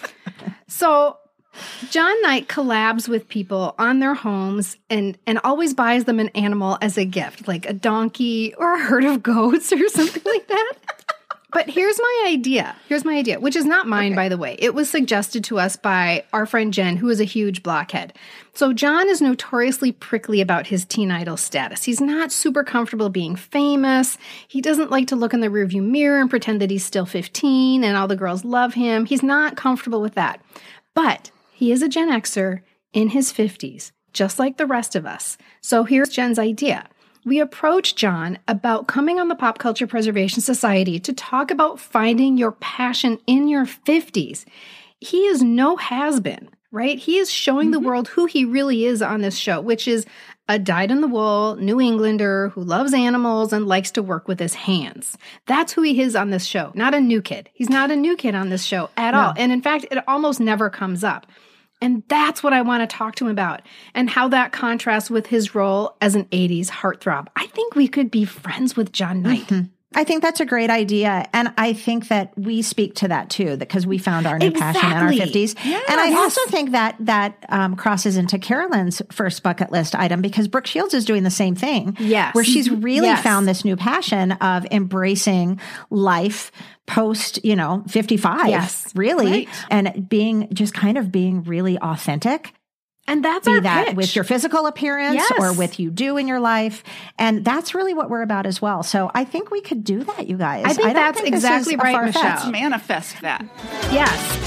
So John Knight collabs with people on their homes and, and always buys them an animal as a gift, like a donkey or a herd of goats or something like that. But here's my idea. Here's my idea, which is not mine, okay. by the way. It was suggested to us by our friend Jen, who is a huge blockhead. So John is notoriously prickly about his teen idol status. He's not super comfortable being famous. He doesn't like to look in the rearview mirror and pretend that he's still fifteen and all the girls love him. He's not comfortable with that. But he is a Gen Xer in his fifties, just like the rest of us. So here's Jen's idea. We approached John about coming on the Pop Culture Preservation Society to talk about finding your passion in your fifties. He is no has-been, right? He is showing mm-hmm. the world who he really is on this show, which is a dyed-in-the-wool New Englander who loves animals and likes to work with his hands. That's who he is on this show, not a new kid. He's not a new kid on this show at no. all. And in fact, it almost never comes up. And that's what I want to talk to him about and how that contrasts with his role as an eighties heartthrob. I think we could be friends with John Knight. Mm-hmm. I think that's a great idea. And I think that we speak to that too, because we found our new exactly. passion in our fifties. Yes. And I also think that that um, crosses into Carolyn's first bucket list item, because Brooke Shields is doing the same thing. Yes. Where she's really yes. found this new passion of embracing life post, you know, fifty-five, yes. really, right. and being just kind of being really authentic. And that's Be our that pitch. with your physical appearance yes. or with you do in your life. And that's really what we're about as well. So I think we could do that, you guys. I think I don't that's think exactly right, far-fetched. Michelle. Let's manifest that. Yes.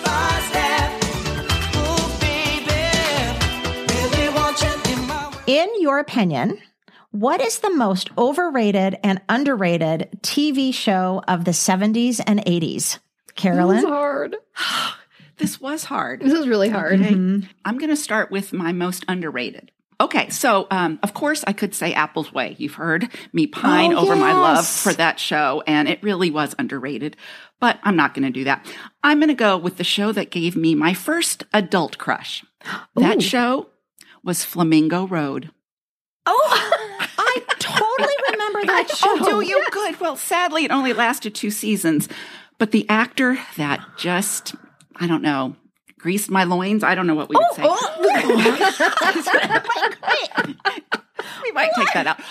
In your opinion, what is the most overrated and underrated T V show of the seventies and eighties? Carolyn? This was hard. This was hard. This was really hard. Okay. Mm-hmm. I'm going to start with my most underrated. Okay, so um, of course I could say Apple's Way. You've heard me pine oh, over yes. my love for that show, and it really was underrated. But I'm not going to do that. I'm going to go with the show that gave me my first adult crush. That Ooh. show was Flamingo Road. Oh, I totally remember that show. Oh, do you? Good. Well, sadly, it only lasted two seasons. But the actor that just, I don't know, greased my loins. I don't know what we would Oh, say. oh. We might take that out.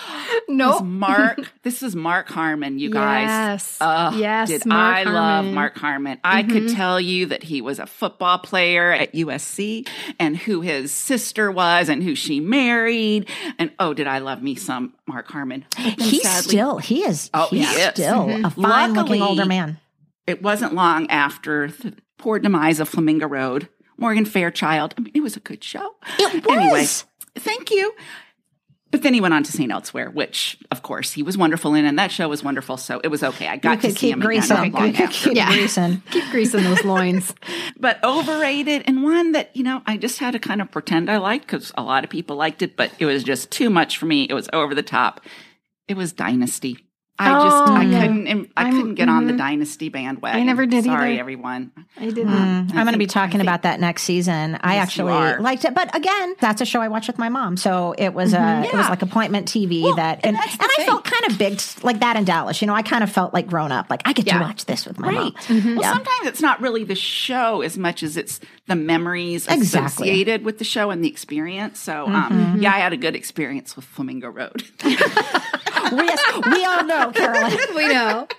Nope. was Mark. This is Mark Harmon, you guys. Yes. Ugh, Yes, Did Mark I love Harmon. Mark Harmon? I Mm-hmm. could tell you that he was a football player at U S C and who his sister was and who she married. And oh, did I love me some Mark Harmon? But then He's sadly, still, he is, Oh, he's he is. still Mm-hmm. a fine Luckily, looking older man. it wasn't long after the poor demise of Flamingo Road. Morgan Fairchild. I mean, it was a good show. It Anyway, was. thank you. But then he went on to Saint Elsewhere, which, of course, he was wonderful in, and that show was wonderful. So it was okay. I You got to could see keep him greasing. again. not long You could after. keep Yeah. greasing. Keep greasing those loins. But overrated, and one that, you know, I just had to kind of pretend I liked because a lot of people liked it, but it was just too much for me. It was over the top. It was Dynasty. I just, Oh, I yeah. couldn't, I I'm- couldn't get on the mhm. Dynasty bandwagon. I never did Sorry, either. everyone. I didn't. Mm, I'm going to be think- I talking think- about that next season. I Yes, you actually are. liked it, but again, that's a show I watched with my mom, so it was a it was Yeah. like appointment T V Well, that, and and that's and, the I thing. felt kind of big like that in Dallas. You know, I kind of felt like grown up, like I get Yeah. to watch this with my Right. mom. Well, Yeah. sometimes it's not really the show as much as it's the memories Exactly. associated with the show and the experience. So, um, yeah, I had a good experience with Flamingo Road. we, yes, we all know, Carolyn. We know.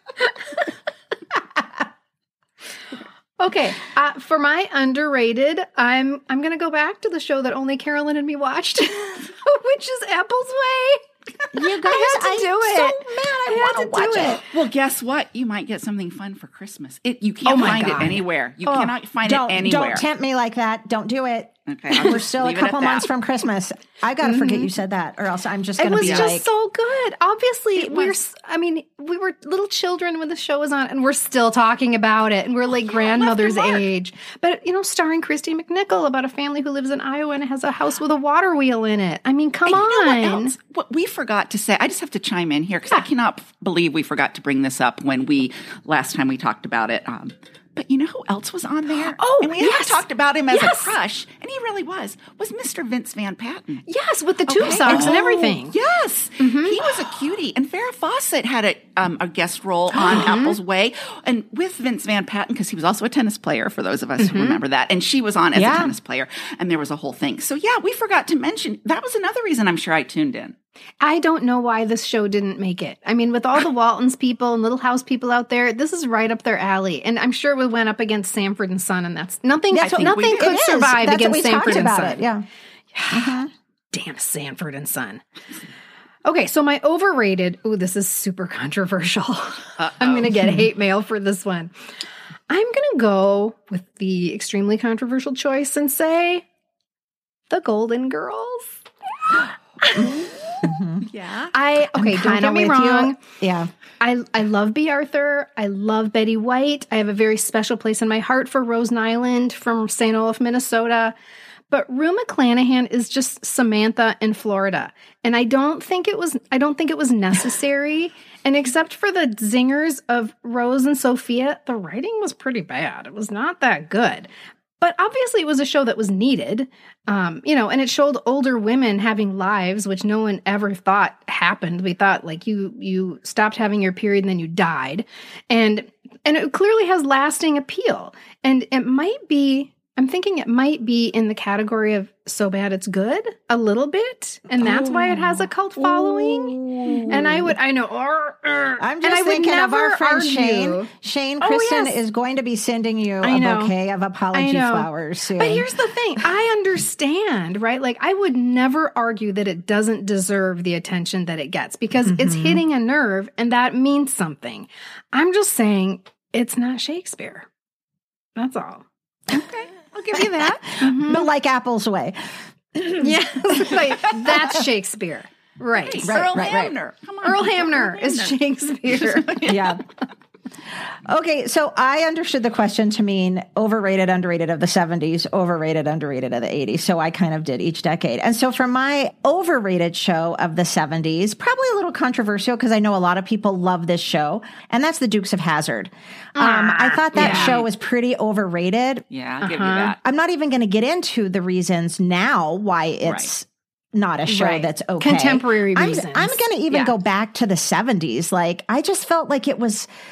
Okay, uh, for my underrated, I'm I'm gonna go back to the show that only Carolyn and me watched, which is Apple's Way. You guys, I had to I'm do it. so mad. I, I want had to to watch do it. it. Well, guess what? You might get something fun for Christmas. It you can't Oh my find God. it anywhere. You Oh, cannot find don't, it anywhere. Don't tempt me like that. Don't do it. Okay, I'll We're just still a leave it at couple that. months from Christmas. I got to forget you said that, or else I'm just It going to was be just like, so good. Obviously, we're. was. s- I mean, we were little children when the show was on, and we're still talking about it, and we're like grandmother's left the mark. age. But you know, starring Christy McNichol about a family who lives in Iowa and has a house with a water wheel in it. I mean, come And you know on. what else? What we forgot to say, I just have to chime in here because I cannot f- believe we forgot to bring this up when we last time we talked about it. Um, but you know who else was on there? Oh, and we yes. haven't talked about him as Yes. a crush, and he really was. Was Mister Vince Van Patten? Yes, with the tube Okay. socks and Oh, everything. Yes, he was a cutie, and Farrah Fawcett had a um, a guest role on Apple's Way, and with Vince Van Patten because he was also a tennis player. For those of us who remember that, and she was on as Yeah. a tennis player, and there was a whole thing. So yeah, we forgot to mention that was another reason I'm sure I tuned in. I don't know why this show didn't make it. I mean, with all the Waltons people and Little House people out there, this is right up their alley. And I'm sure we went up against Sanford and Son, and that's nothing. That's what- nothing we could it is. survive That's what against we talked Sanford and about Son. it. Yeah. Damn Sanford and Son. Okay, so my overrated. Oh, this is super controversial. I'm going to get hate mail for this one. I'm going to go with the extremely controversial choice and say the Golden Girls. Yeah. I okay, don't Kinda get me with you. wrong. Yeah. I I love B. Arthur. I love Betty White. I have a very special place in my heart for Rosen Island from Saint Olaf, Minnesota. But Rue McClanahan is just Samantha in Florida. And I don't think it was I don't think it was necessary. And except for the zingers of Rose and Sophia, the writing was pretty bad. It was not that good. But obviously it was a show that was needed. Um, you know, and it showed older women having lives, which no one ever thought happened. We thought like you you stopped having your period and then you died. And and it clearly has lasting appeal. And it might be I'm thinking it might be in the category of So Bad It's Good a little bit, and that's why it has a cult following. And I would, I know, or, or, I'm and I just would thinking of our never friend argue. Shane. Shane Oh, Kristen yes. is going to be sending you I a know. bouquet of I apology know. flowers soon. But here's the thing. I understand, right? Like I would never argue that it doesn't deserve the attention that it gets because it's hitting a nerve and that means something. I'm just saying it's not Shakespeare. That's all. Okay, I'll give you that. but like Apple's Way. Yeah. Like, that's Shakespeare. Right. Right, Earl right, right. Hamner. Come on. Earl Hamner is Shakespeare. Yeah. Okay, so I understood the question to mean overrated, underrated of the seventies, overrated, underrated of the eighties. So I kind of did each decade. And so for my overrated show of the seventies, probably a little controversial because I know a lot of people love this show, and that's The Dukes of Hazzard. Um, I thought that yeah. show was pretty overrated. Yeah, I'll give Uh-huh. you that. I'm not even going to get into the reasons now why it's not a show Right. that's okay. Contemporary I'm, reasons. I'm going to even Yeah. go back to the seventies. Like, I just felt like it was,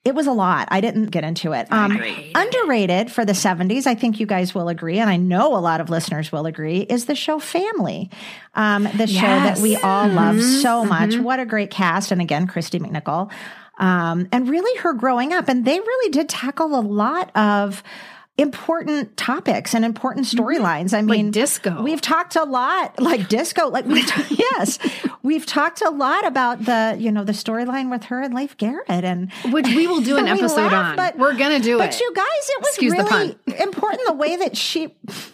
it was a lot. I didn't get into it. Um, agree. Underrated for the seventies, I think you guys will agree, and I know a lot of listeners will agree, is the show Family. Um, the show that we all love so much. What a great cast. And again, Christy McNichol. Um, and really her growing up. And they really did tackle a lot of important topics and important storylines. I mean, Like disco. We've talked a lot, like disco, like we, yes, we've talked a lot about the, you know, the storyline with her and Leif Garrett, and Which we will do an we episode laugh, on. but- We're going to do But it. you guys, it was Excuse the really important the way that she.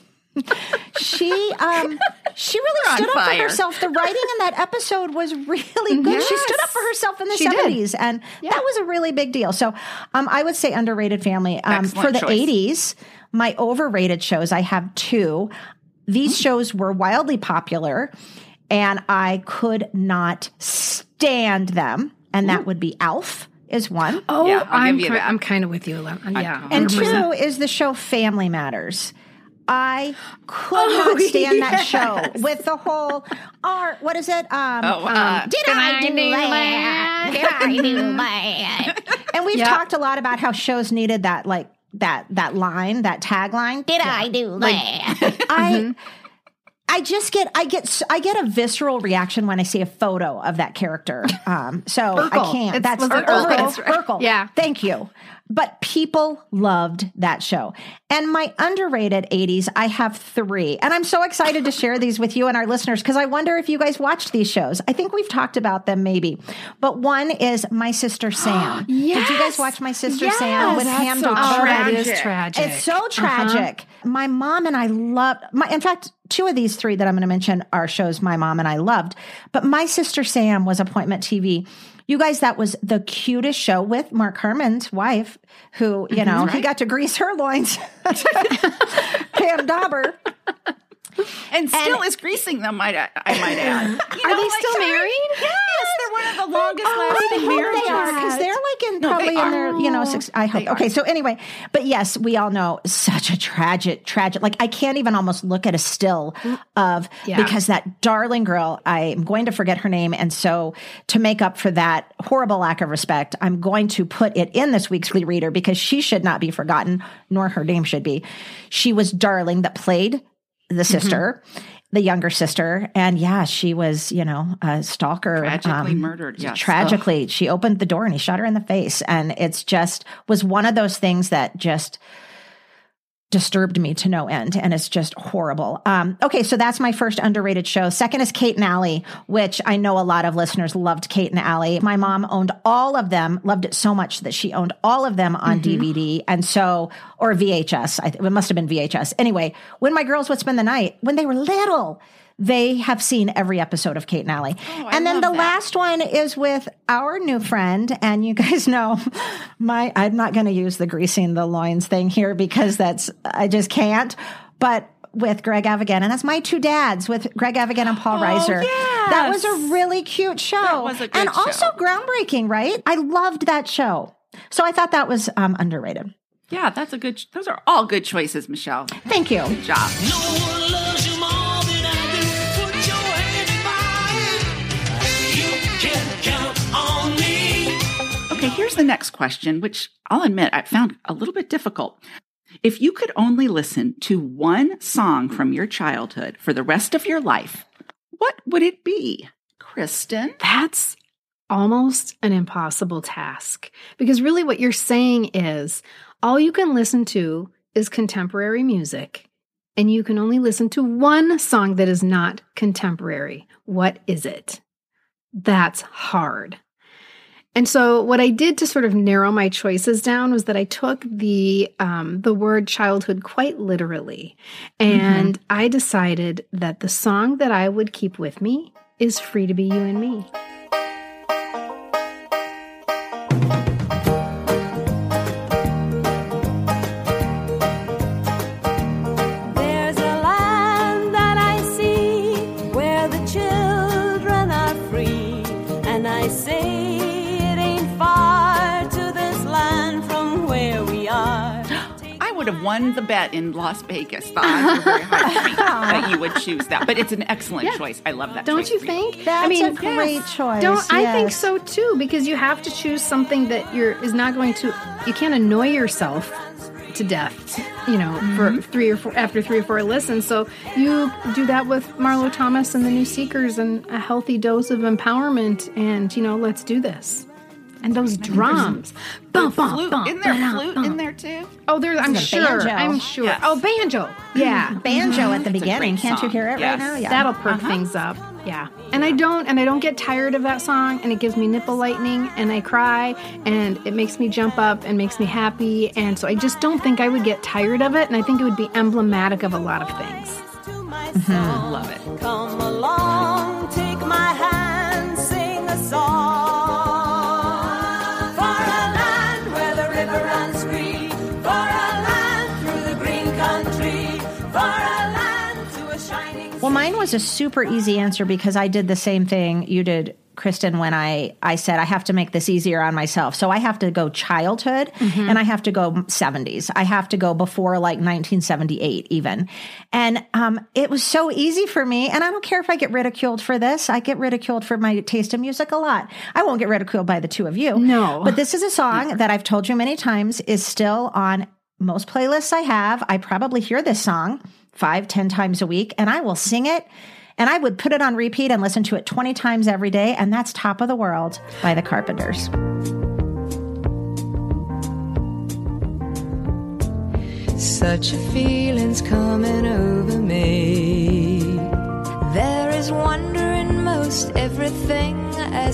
She um she really You're on stood up fire. for herself. The writing in that episode was really good. She stood up for herself in the She did. seventies, and that was a really big deal. So um I would say underrated Family. Um Excellent for the choice. eighties, my overrated shows, I have two. These shows were wildly popular, and I could not stand them. And that would be Alf is one. oh, Yeah, I'll I'm, give you ki- that. I'm kind of with you. Lem- Yeah. And one hundred percent. two is the show Family Matters. I could Oh, not stand that yes. show with the whole art. What is it? Um, Oh, uh, did I do that? Did I do that? And we've Yep. talked a lot about how shows needed that, like that that line, that tagline. Did I do that? I. I just get, I get, s- I get a visceral reaction when I see a photo of that character. Um, so I Urkel. can't. It's- That's was it Urkel. Urkel? It's Urkel. Yeah. Thank you. But people loved that show. And my underrated eighties, I have three. And I'm so excited to share these with you and our listeners because I wonder if you guys watched these shows. I think we've talked about them maybe. But one is My Sister Sam. Did you guys Yes. watch My Sister Yes. Sam with That's Pam so Dauber? Oh, that is Tragic. tragic. It's so tragic. My mom and I loved my in fact, two of these three that I'm going to mention are shows my mom and I loved. But My Sister Sam was appointment T V. You guys, that was the cutest show with Mark Herman's wife, who, you know, he got to grease her loins. Pam Dauber. and still is greasing them, might I, I might add. You Are know, they like, still sorry. married? Yes, they're one of the longest lasting I hope marriages. they are because they're like in No, probably they in their, are. you know, six, I hope. They are. Okay. So anyway, but yes, we all know such a tragic, tragic, like I can't even almost look at a still of, Yeah. because that darling girl, I'm going to forget her name. And so to make up for that horrible lack of respect, I'm going to put it in this week's reader because she should not be forgotten, nor her name should be. She was Darling that played the sister. The younger sister. And yeah, she was, you know, a stalker. Tragically murdered, yes. Tragically. She opened the door and he shot her in the face. And it's just was one of those things that just disturbed me to no end. And it's just horrible. Um, okay. So that's my first underrated show. Second is Kate and Allie, which I know a lot of listeners loved Kate and Allie. My mom owned all of them, loved it so much that she owned all of them on D V D. And so, or V H S, I th- it must have been V H S. Anyway, when my girls would spend the night, when they were little, they have seen every episode of Kate and Allie. Oh, I and then love the that. last one is with our new friend. And you guys know my, I'm not going to use the greasing the loins thing here because that's, I just can't. But with Greg Evigan, and that's My Two Dads with Greg Evigan and Paul Oh, Reiser. yes. That was a really cute show. That was a good and also show. groundbreaking, right? I loved that show. So I thought that was um, underrated. Yeah, that's a good, those are all good choices, Michelle. Thank you. Good job. No one loves you more than I do. Put your hand in mine. You can count on me. Okay, here's the next question, which I'll admit I found a little bit difficult. If you could only listen to one song from your childhood for the rest of your life, what would it be? Kristen? That's almost an impossible task because really what you're saying is all you can listen to is contemporary music and you can only listen to one song that is not contemporary. What is it? That's hard. And so what I did to sort of narrow my choices down was that I took the um, the word childhood quite literally. And mm-hmm. I decided that the song that I would keep with me is Free to Be You and Me. There's a land that I see where the children are free, and I say would have won the bet in Las Vegas. The odds were very high for me that you would choose that. But it's an excellent Yeah. choice. I love that Don't choice you for think? That's I mean, a great yes. choice. Don't I think yes. so too? Because you have to choose something that you're is not going to. You can't annoy yourself to death, you know, Mm-hmm. for three or four after three or four listens. So you do that with Marlo Thomas and the New Seekers, and a healthy dose of empowerment. And you know, let's do this. And those drums, bum, bum, Flute. bum, Isn't there ba-dum, flute bum. in there too? Oh, there. I'm a sure. banjo. I'm sure. Yes. Oh, banjo. Yeah, Banjo at the a beginning. great Can't you song. hear it Yes. right now? Yeah. that'll perk things up. Yeah, and I don't, and I don't get tired of that song, and it gives me nipple lightning, and I cry, and it makes me jump up and makes me happy, and so I just don't think I would get tired of it, and I think it would be emblematic of a lot of things. To my song. Love it. Come along, take my hand, sing a song. For a land where the river runs free, for a land through the green country, for a land to a shining Well, mine was a super easy answer because I did the same thing you did, Kristen, when I, I said I have to make this easier on myself. So I have to go childhood and I have to go seventies. I have to go before like nineteen seventy-eight even. And um, it was so easy for me. And I don't care if I get ridiculed for this. I get ridiculed for my taste in music a lot. I won't get ridiculed by the two of you. No. But this is a song that I've told you many times is still on most playlists I have. I probably hear this song five, ten times a week, and I will sing it. And I would put it on repeat and listen to it twenty times every day. And that's Top of the World by the Carpenters. Such a feeling's coming over me. There is wonder in most everything I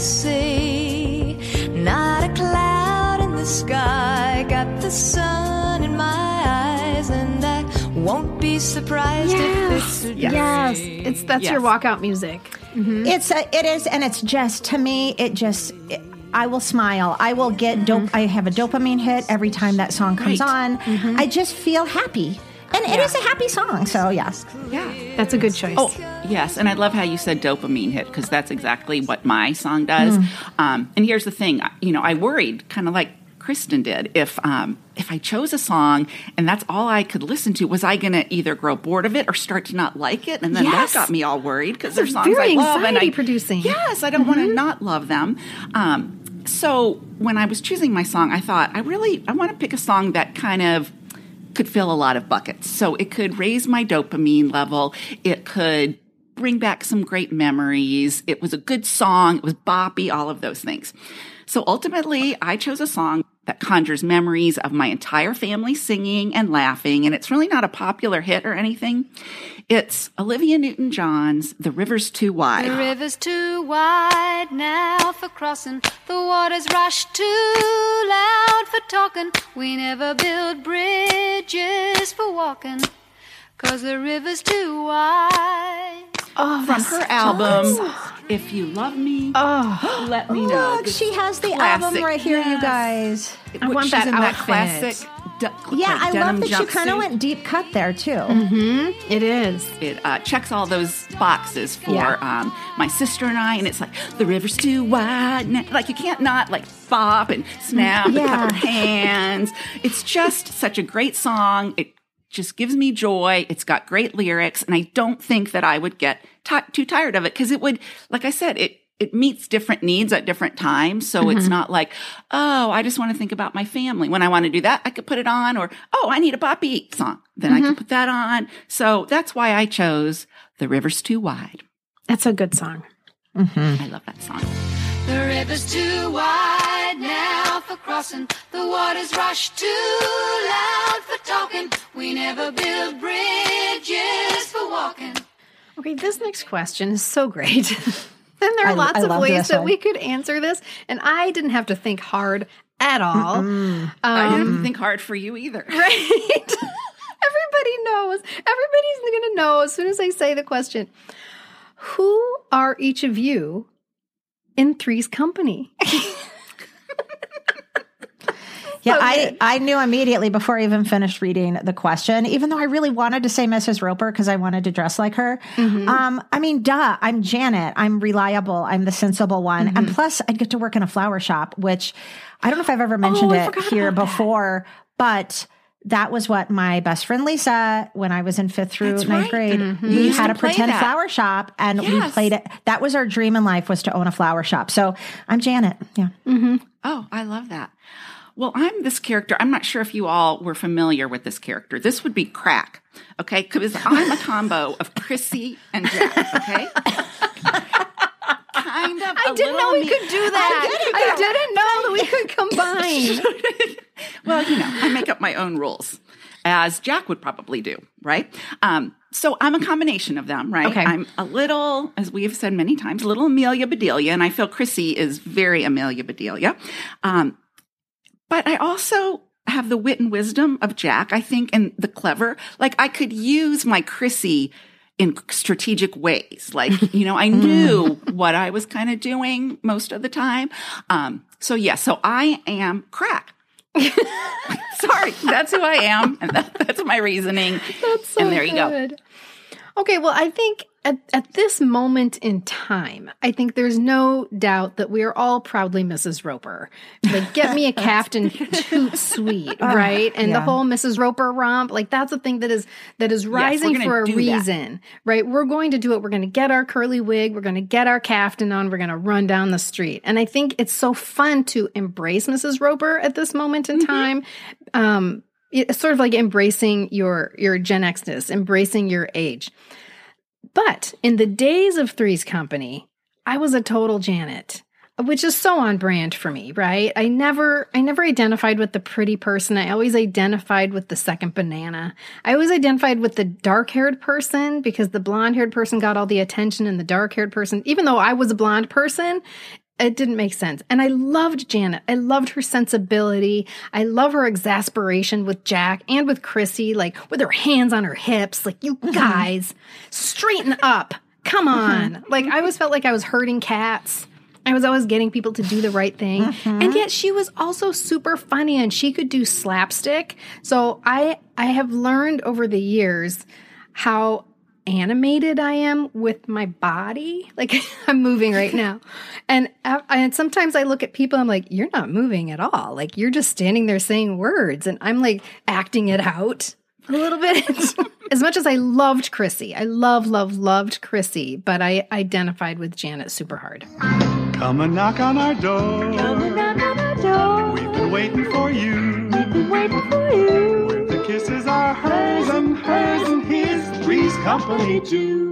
see. Not a cloud in the sky, got the sun in my eyes, and I won't be surprised if it's a dream. Yes, it's that's your Yes. walkout music. It's a, it is, and it's just, to me, it just, it, I will smile. I will get dope. I have a dopamine hit every time that song comes Right. on. I just feel happy. And it is a happy song. So, yes. Yeah. That's a good choice. Oh, yes. And I love how you said dopamine hit because that's exactly what my song does. Um, and here's the thing. You know, I worried kind of like Kristen did. If um, if I chose a song and that's all I could listen to, was I going to either grow bored of it or start to not like it? And then Yes. that got me all worried because It's there's songs very I love and I anxiety-producing. Yes, I don't want to not love them. Um, so when I was choosing my song, I thought I really I want to pick a song that kind of could fill a lot of buckets. So it could raise my dopamine level. It could bring back some great memories. It was a good song. It was boppy, all of those things. So ultimately, I chose a song that conjures memories of my entire family singing and laughing, and it's really not a popular hit or anything. It's Olivia Newton-John's The River's Too Wide. The river's too wide now for crossing. The waters rush too loud for talking. We never build bridges for walking, 'cause the river's too wide. Oh, From her album, If You Love Me, Oh, Let Me Know. Look, she has the Classic. album right here, you Yes. guys. I want She's that in that outfit. classic de- Yeah, like I denim love that she kind of jumpsuit. went deep cut there, too. it is. It uh, checks all those boxes for Yeah. um, my sister and I, and it's like the river's too wide. Now. Like you can't not like bop and snap and Yeah. clap your hands. It's just such a great song. It just gives me joy. It's got great lyrics, and I don't think that I would get t- too tired of it because it would, like I said, it. It meets different needs at different times. So it's not like, oh, I just want to think about my family. When I want to do that, I could put it on. Or, oh, I need a boppy song. Then I could put that on. So that's why I chose The River's Too Wide. That's a good song. I love that song. The river's too wide now for crossing. The waters rush too loud for talking. We never build bridges for walking. Okay, this next question is so great. And there are I- lots I of love ways this that one. we could answer this, and I didn't have to think hard at all. Um, I didn't think hard for you either. Right? Everybody knows. Everybody's going to know as soon as I say the question. Who are each of you in Three's Company? Yeah, So I, good. I knew immediately before I even finished reading the question, even though I really wanted to say Missus Roper because I wanted to dress like her. Mm-hmm. Um, I mean, duh, I'm Janet. I'm reliable. I'm the sensible one. Mm-hmm. And plus, I'd get to work in a flower shop, which I don't know if I've ever mentioned Oh, I it forgot here about that. before, but that was what my best friend Lisa, when I was in fifth through That's ninth right. grade, Mm-hmm. we used had to a play pretend that. flower shop and we Yes. played it. That was our dream in life, was to own a flower shop. So I'm Janet. Yeah. Mm-hmm. Oh, I love that. Well, I'm this character. I'm not sure if you all were familiar with this character. This would be Crack, okay? Because I'm a combo of Chrissy and Jack, okay? Kind of. I didn't know we could do that. I didn't know that we could combine. Well, you know, I make up my own rules, as Jack would probably do, right? Um, so I'm a combination of them, right? Okay. I'm a little, as we've said many times, a little Amelia Bedelia, and I feel Chrissy is very Amelia Bedelia. Um, but I also have the wit and wisdom of Jack, I think, and the clever. Like, I could use my Chrissy in strategic ways. Like, you know, I knew what I was kind of doing most of the time. Um, so yeah, so I am Crack. Sorry, that's who I am. And that, that's my reasoning. That's so and there you go. good. Okay, well, I think at, at this moment in time, I think there's no doubt that we are all proudly Missus Roper. Like, get me a Captain Toot Sweet, right? And the yeah. whole Missus Roper romp, like that's a thing that is that is rising gonna for a do that. reason, right? We're going to do it. We're going to get our curly wig. We're going to get our caftan on. We're going to run down the street. And I think it's so fun to embrace Missus Roper at this moment in time. Um, it's sort of like embracing your your Gen X-ness, embracing your age. But in the days of Three's Company, I was a total Janet, which is so on brand for me, right? I never I never identified with the pretty person. I always identified with the second banana. I always identified with the dark-haired person because the blonde-haired person got all the attention and the dark-haired person, even though I was a blonde person, it didn't make sense. And I loved Janet. I loved her sensibility. I love her exasperation with Jack and with Chrissy, like with her hands on her hips. Like, you guys, straighten up. Come on. Like, I always felt like I was herding cats. I was always getting people to do the right thing. Mm-hmm. And yet she was also super funny and she could do slapstick. So I I have learned over the years how animated I am with my body. Like, I'm moving right now. And, I, and sometimes I look at people, I'm like, you're not moving at all. Like, you're just standing there saying words. And I'm like acting it out a little bit. As much as I loved Chrissy, I love, love, loved Chrissy, but I identified with Janet super hard. Come and knock on our door. Come and knock on our door. We've been waiting for you. We've been waiting for you. The kisses are hers and hers and his. Three's Company too.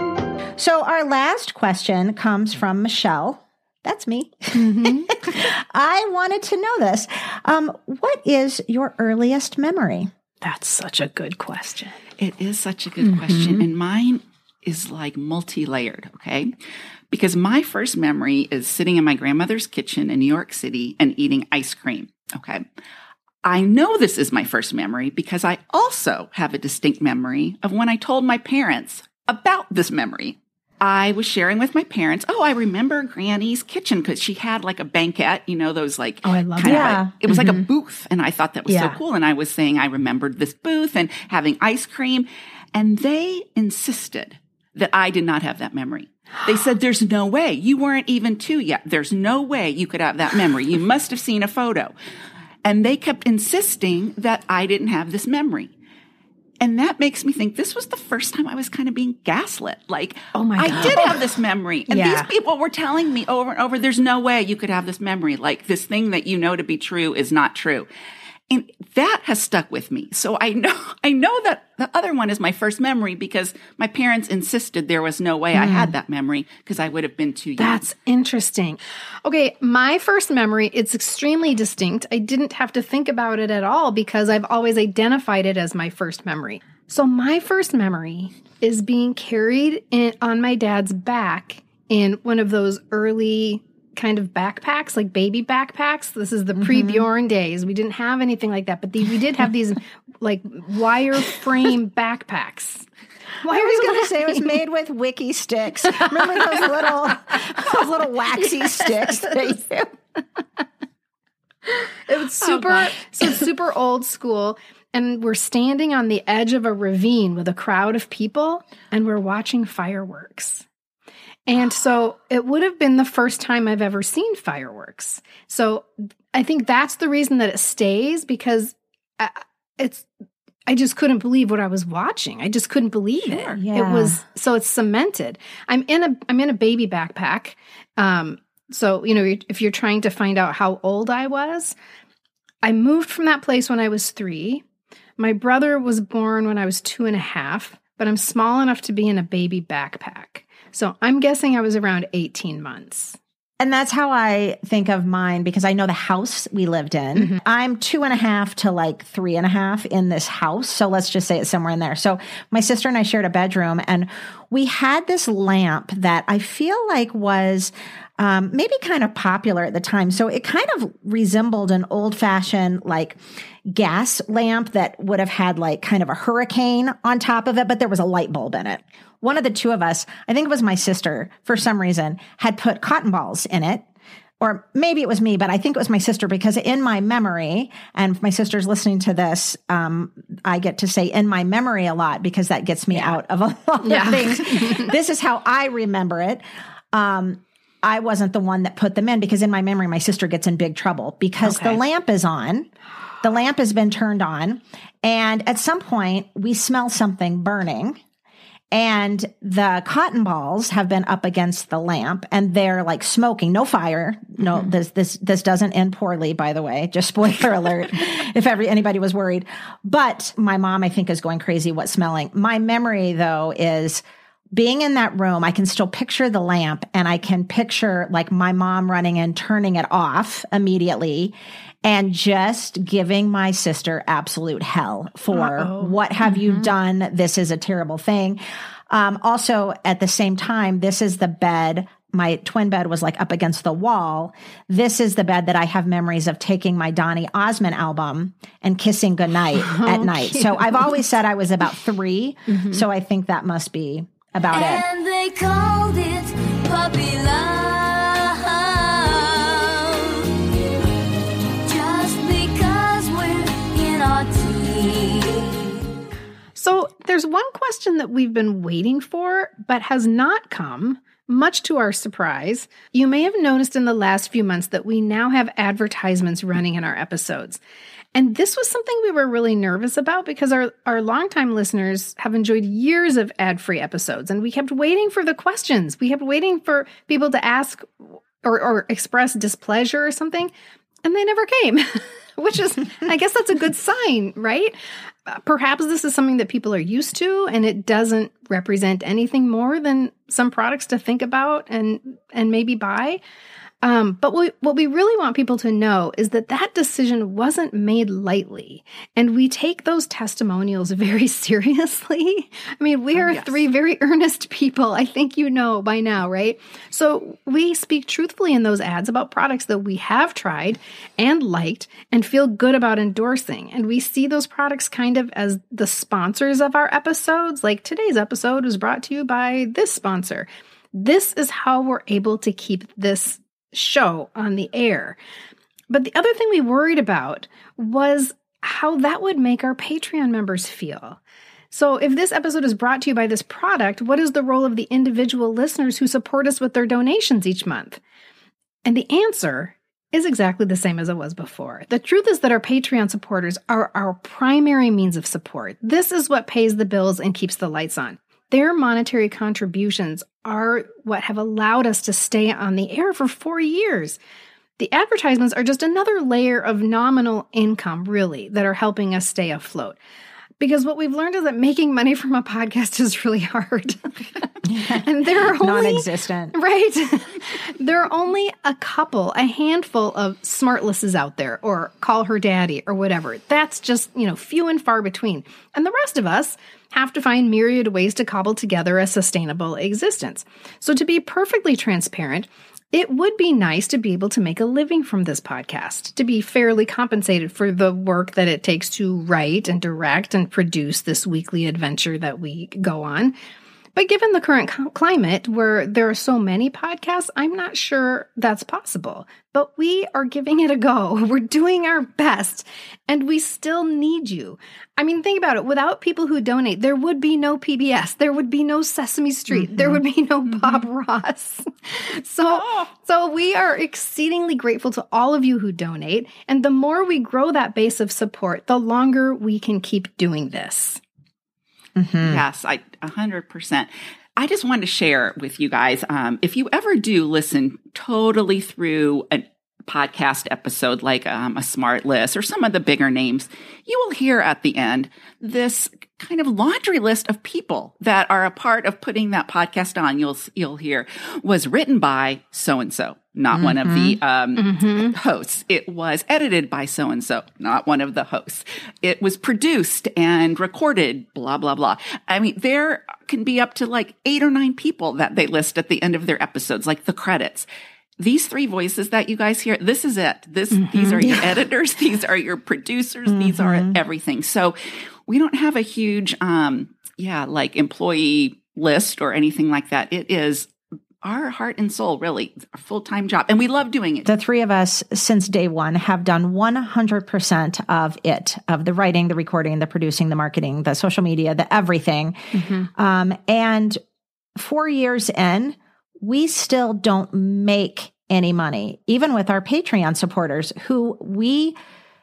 So our last question comes from Michelle. That's me. Mm-hmm. I wanted to know this. Um, what is your earliest memory? That's such a good question. It is such a good mm-hmm. question. And mine is like multi-layered, okay? Because my first memory is sitting in my grandmother's kitchen in New York City and eating ice cream, okay? I know this is my first memory because I also have a distinct memory of when I told my parents about this memory. I was sharing with my parents, oh, I remember Granny's kitchen because she had like a banquette, you know, those like, oh, I love kind that. Of like, it was mm-hmm. like a booth. And I thought that was yeah. so cool. And I was saying I remembered this booth and having ice cream. And they insisted that I did not have that memory. They said, there's no way. You weren't even two yet. There's no way you could have that memory. You must have seen a photo. And they kept insisting that I didn't have this memory. And that makes me think this was the first time I was kind of being gaslit. Like, oh my God. I did have this memory. And yeah. these people were telling me over and over, there's no way you could have this memory. Like, this thing that you know to be true is not true. And that has stuck with me. So I know, I know that the other one is my first memory because my parents insisted there was no way mm. I had that memory because I would have been too young. That's interesting. Okay, my first memory, it's extremely distinct. I didn't have to think about it at all because I've always identified it as my first memory. So my first memory is being carried in, on my dad's back in one of those early kind of backpacks, like baby backpacks. This is the mm-hmm. pre-Bjorn days. We didn't have anything like that, but the, we did have these like wire frame backpacks. Why I was going to say it was made with Wiki sticks. Remember those little, those little waxy sticks that you... It was super, oh, so super old school. And we're standing on the edge of a ravine with a crowd of people, and we're watching fireworks. And so it would have been the first time I've ever seen fireworks. So I think that's the reason that it stays, because I, it's, I just couldn't believe what I was watching. I just couldn't believe Sure, it. yeah. It was, so it's cemented. I'm in a, I'm in a baby backpack. Um, so, you know, if you're trying to find out how old I was, I moved from that place when I was three. My brother was born when I was two and a half, but I'm small enough to be in a baby backpack. So I'm guessing I was around eighteen months. And that's how I think of mine because I know the house we lived in. Mm-hmm. I'm two and a half to like three and a half in this house. So let's just say it's somewhere in there. So my sister and I shared a bedroom and we had this lamp that I feel like was um, maybe kind of popular at the time. So it kind of resembled an old fashioned like gas lamp that would have had like kind of a hurricane on top of it, but there was a light bulb in it. One of the two of us, I think it was my sister, for some reason, had put cotton balls in it. Or maybe it was me, but I think it was my sister because in my memory, and if my sister's listening to this, um, I get to say in my memory a lot because that gets me yeah. out of a lot yeah. of things. This is how I remember it. Um, I wasn't the one that put them in because in my memory, my sister gets in big trouble because okay. the lamp is on. The lamp has been turned on. And at some point, we smell something burning. And the cotton balls have been up against the lamp and they're like smoking, no fire. No, mm-hmm. this, this, this doesn't end poorly, by the way, just spoiler alert, if every, anybody was worried. But my mom, I think, is going crazy. What's smelling? My memory though is being in that room. I can still picture the lamp and I can picture like my mom running and turning it off immediately. And just giving my sister absolute hell for Uh-oh. what have mm-hmm. you done? This is a terrible thing. Um, also, at the same time, this is the bed. My twin bed was like up against the wall. This is the bed that I have memories of taking my Donny Osmond album and kissing goodnight oh, at night. Cute. So I've always said I was about three. Mm-hmm. So I think that must be about and it. And they called it puppy love. So there's one question that we've been waiting for, but has not come, much to our surprise. You may have noticed in the last few months that we now have advertisements running in our episodes. And this was something we were really nervous about because our, our longtime listeners have enjoyed years of ad-free episodes. And we kept waiting for the questions. We kept waiting for people to ask or, or express displeasure or something. And they never came, which is, I guess that's a good sign, right? Uh, perhaps this is something that people are used to and it doesn't represent anything more than some products to think about and, and maybe buy. Um, but we, what we really want people to know is that that decision wasn't made lightly, and we take those testimonials very seriously. I mean, we are oh, yes. three very earnest people. I think you know by now, right? So we speak truthfully in those ads about products that we have tried and liked and feel good about endorsing. And we see those products kind of as the sponsors of our episodes. Like today's episode was brought to you by this sponsor. This is how we're able to keep this show on the air. But the other thing we worried about was how that would make our Patreon members feel. So if this episode is brought to you by this product, what is the role of the individual listeners who support us with their donations each month? And the answer is exactly the same as it was before. The truth is that our Patreon supporters are our primary means of support. This is what pays the bills and keeps the lights on. Their monetary contributions are what have allowed us to stay on the air for four years. The advertisements are just another layer of nominal income, really, that are helping us stay afloat. Because what we've learned is that making money from a podcast is really hard. And there are only... Non-existent. Right. There are only a couple, a handful of smartlisses out there, or Call Her Daddy, or whatever. That's just, you know, few and far between. And the rest of us have to find myriad ways to cobble together a sustainable existence. So to be perfectly transparent, it would be nice to be able to make a living from this podcast, to be fairly compensated for the work that it takes to write and direct and produce this weekly adventure that we go on. But given the current climate where there are so many podcasts, I'm not sure that's possible. But we are giving it a go. We're doing our best, and we still need you. I mean, think about it. Without people who donate, there would be no P B S. There would be no Sesame Street. Mm-hmm. There would be no mm-hmm. Bob Ross. So, oh. so we are exceedingly grateful to all of you who donate. And the more we grow that base of support, the longer we can keep doing this. Mm-hmm. Yes, I one hundred percent. I just wanted to share with you guys, um, if you ever do listen totally through a podcast episode like um, a Smart List or some of the bigger names, you will hear at the end this kind of laundry list of people that are a part of putting that podcast on. You'll you'll hear was written by so-and-so, not mm-hmm. one of the um, mm-hmm. hosts. It was edited by so-and-so, not one of the hosts. It was produced and recorded, blah, blah, blah. I mean, there can be up to like eight or nine people that they list at the end of their episodes, like the credits. These three voices that you guys hear, this is it. This, mm-hmm. These are your yeah. editors. These are your producers. Mm-hmm. These are everything. So we don't have a huge, um, yeah, like employee list or anything like that. It is our heart and soul, really, a full-time job. And we love doing it. The three of us, since day one, have done one hundred percent of it, of the writing, the recording, the producing, the marketing, the social media, the everything. Mm-hmm. Um, and four years in, we still don't make any money, even with our Patreon supporters who we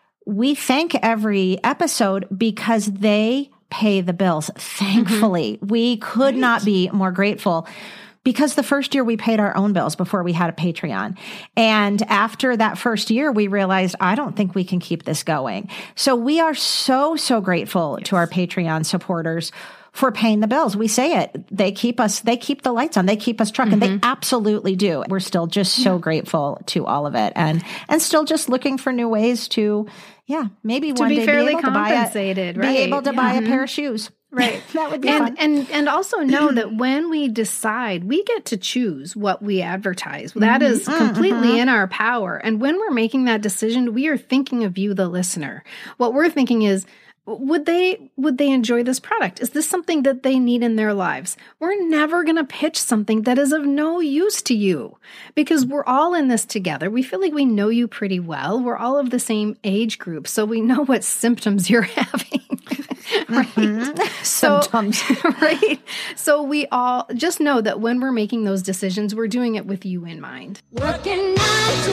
we thank every episode because they pay the bills. Thankfully, mm-hmm. we could right. not be more grateful because the first year we paid our own bills before we had a Patreon. And after that first year, we realized, I don't think we can keep this going. So we are so, so grateful yes. to our Patreon supporters for paying the bills. We say it. They keep us, they keep the lights on. They keep us trucking. Mm-hmm. They absolutely do. We're still just so yeah. grateful to all of it and, and still just looking for new ways to, yeah, maybe to one be day fairly be able compensated, to buy a, right? be able to yeah. buy mm-hmm. a pair of shoes. Right. That would be and, fun. And, and also know that when we decide, we get to choose what we advertise. That is completely mm-hmm. in our power. And when we're making that decision, we are thinking of you, the listener. What we're thinking is, Would they would they enjoy this product? Is this something that they need in their lives? We're never going to pitch something that is of no use to you because we're all in this together. We feel like we know you pretty well. We're all of the same age group, so we know what symptoms you're having. Right? Mm-hmm. So, symptoms. Right? So we all just know that when we're making those decisions, we're doing it with you in mind. Working nine to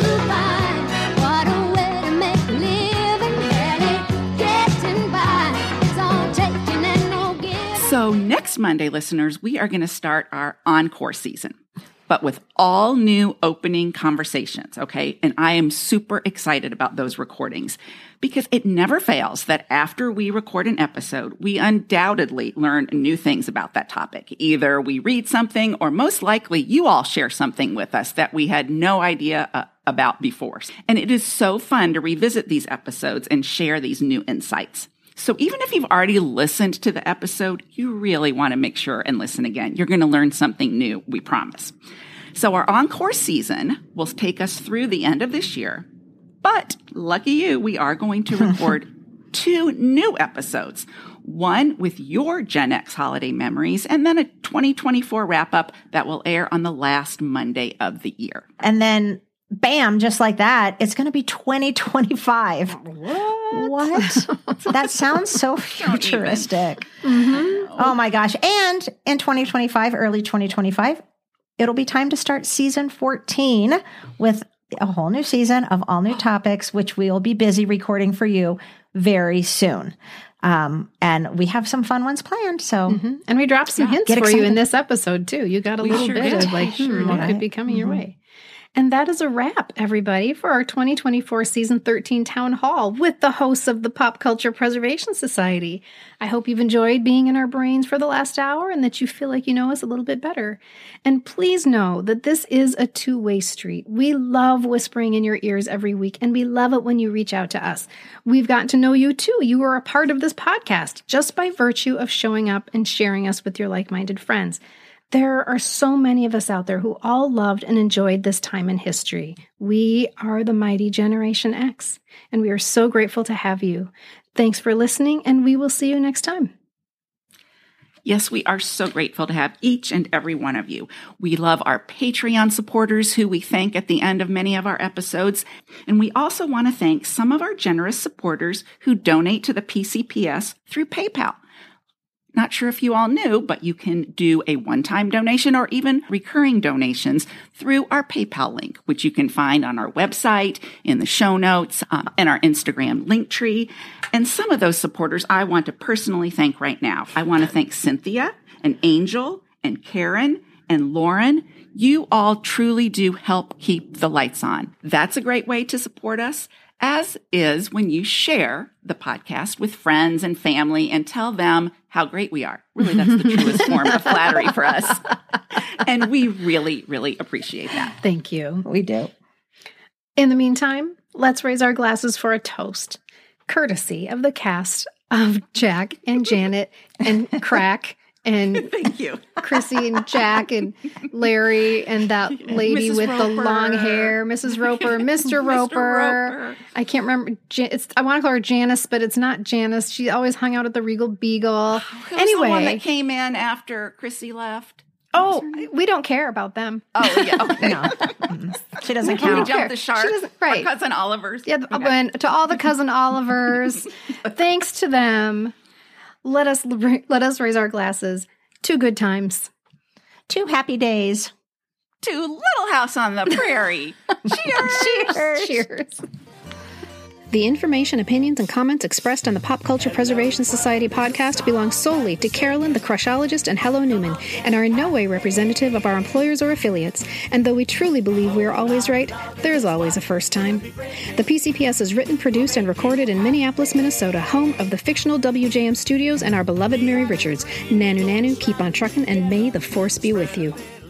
five, what a way to make a living, barely getting by. It's all taking and no giving. So next Monday, listeners, we are going to start our encore season, but with all new opening conversations, okay? And I am super excited about those recordings because it never fails that after we record an episode, we undoubtedly learn new things about that topic. Either we read something or most likely you all share something with us that we had no idea uh, about before. And it is so fun to revisit these episodes and share these new insights. So even if you've already listened to the episode, you really want to make sure and listen again. You're going to learn something new, we promise. So our encore season will take us through the end of this year. But lucky you, we are going to record two new episodes. One with your Gen X holiday memories, and then a twenty twenty-four wrap-up that will air on the last Monday of the year. And then bam, just like that, it's going to be twenty twenty-five. What? What? That sounds so futuristic. Mm-hmm. Oh my gosh. And in twenty twenty-five, early twenty twenty-five, it'll be time to start season fourteen with a whole new season of all new topics, which we will be busy recording for you very soon. Um, and we have some fun ones planned. So, mm-hmm. and we dropped some yeah, hints for excited. you in this episode too. You got a we little sure bit did. of like, sure hmm, what did. could be coming mm-hmm. your way. And that is a wrap, everybody, for our twenty twenty-four Season thirteen Town Hall with the hosts of the Pop Culture Preservation Society. I hope you've enjoyed being in our brains for the last hour and that you feel like you know us a little bit better. And please know that this is a two-way street. We love whispering in your ears every week, and we love it when you reach out to us. We've gotten to know you, too. You are a part of this podcast just by virtue of showing up and sharing us with your like-minded friends. There are so many of us out there who all loved and enjoyed this time in history. We are the mighty Generation X, and we are so grateful to have you. Thanks for listening, and we will see you next time. Yes, we are so grateful to have each and every one of you. We love our Patreon supporters who we thank at the end of many of our episodes. And we also want to thank some of our generous supporters who donate to the P C P S through PayPal. Not sure if you all knew, but you can do a one-time donation or even recurring donations through our PayPal link, which you can find on our website, in the show notes, um, and our Instagram link tree. And some of those supporters I want to personally thank right now. I want to thank Cynthia and Angel and Karen and Lauren. You all truly do help keep the lights on. That's a great way to support us, as is when you share the podcast with friends and family and tell them how great we are. Really, that's the truest form of flattery for us. And we really, really appreciate that. Thank you. We do. In the meantime, let's raise our glasses for a toast, courtesy of the cast of Jack and Janet and Crack and Thank you. Chrissy and Jack and Larry and that lady Missus with the Roper. long hair, Missus Roper, Mister Roper. Roper. I can't remember. Jan- It's I want to call her Janice, but it's not Janice. She always hung out at the Regal Beagle. Who's anyway, the one that came in after Chrissy left? oh, we don't care about them. Oh, yeah. Okay. No. Mm. She doesn't We count. jumped the shark. She doesn't- right. Our cousin Oliver's. Yeah, the- Okay. when, to all the cousin Olivers, thanks to them, let us let us raise our glasses to good times. Two happy days. To Little House on the Prairie. Cheers. Cheers. Cheers. The information, opinions, and comments expressed on the Pop Culture Preservation Society podcast belong solely to Carolyn, the Crushologist, and Hello Newman, and are in no way representative of our employers or affiliates. And though we truly believe we are always right, there is always a first time. The P C P S is written, produced, and recorded in Minneapolis, Minnesota, home of the fictional W J M Studios and our beloved Mary Richards. Nanu Nanu, keep on truckin', and may the force be with you.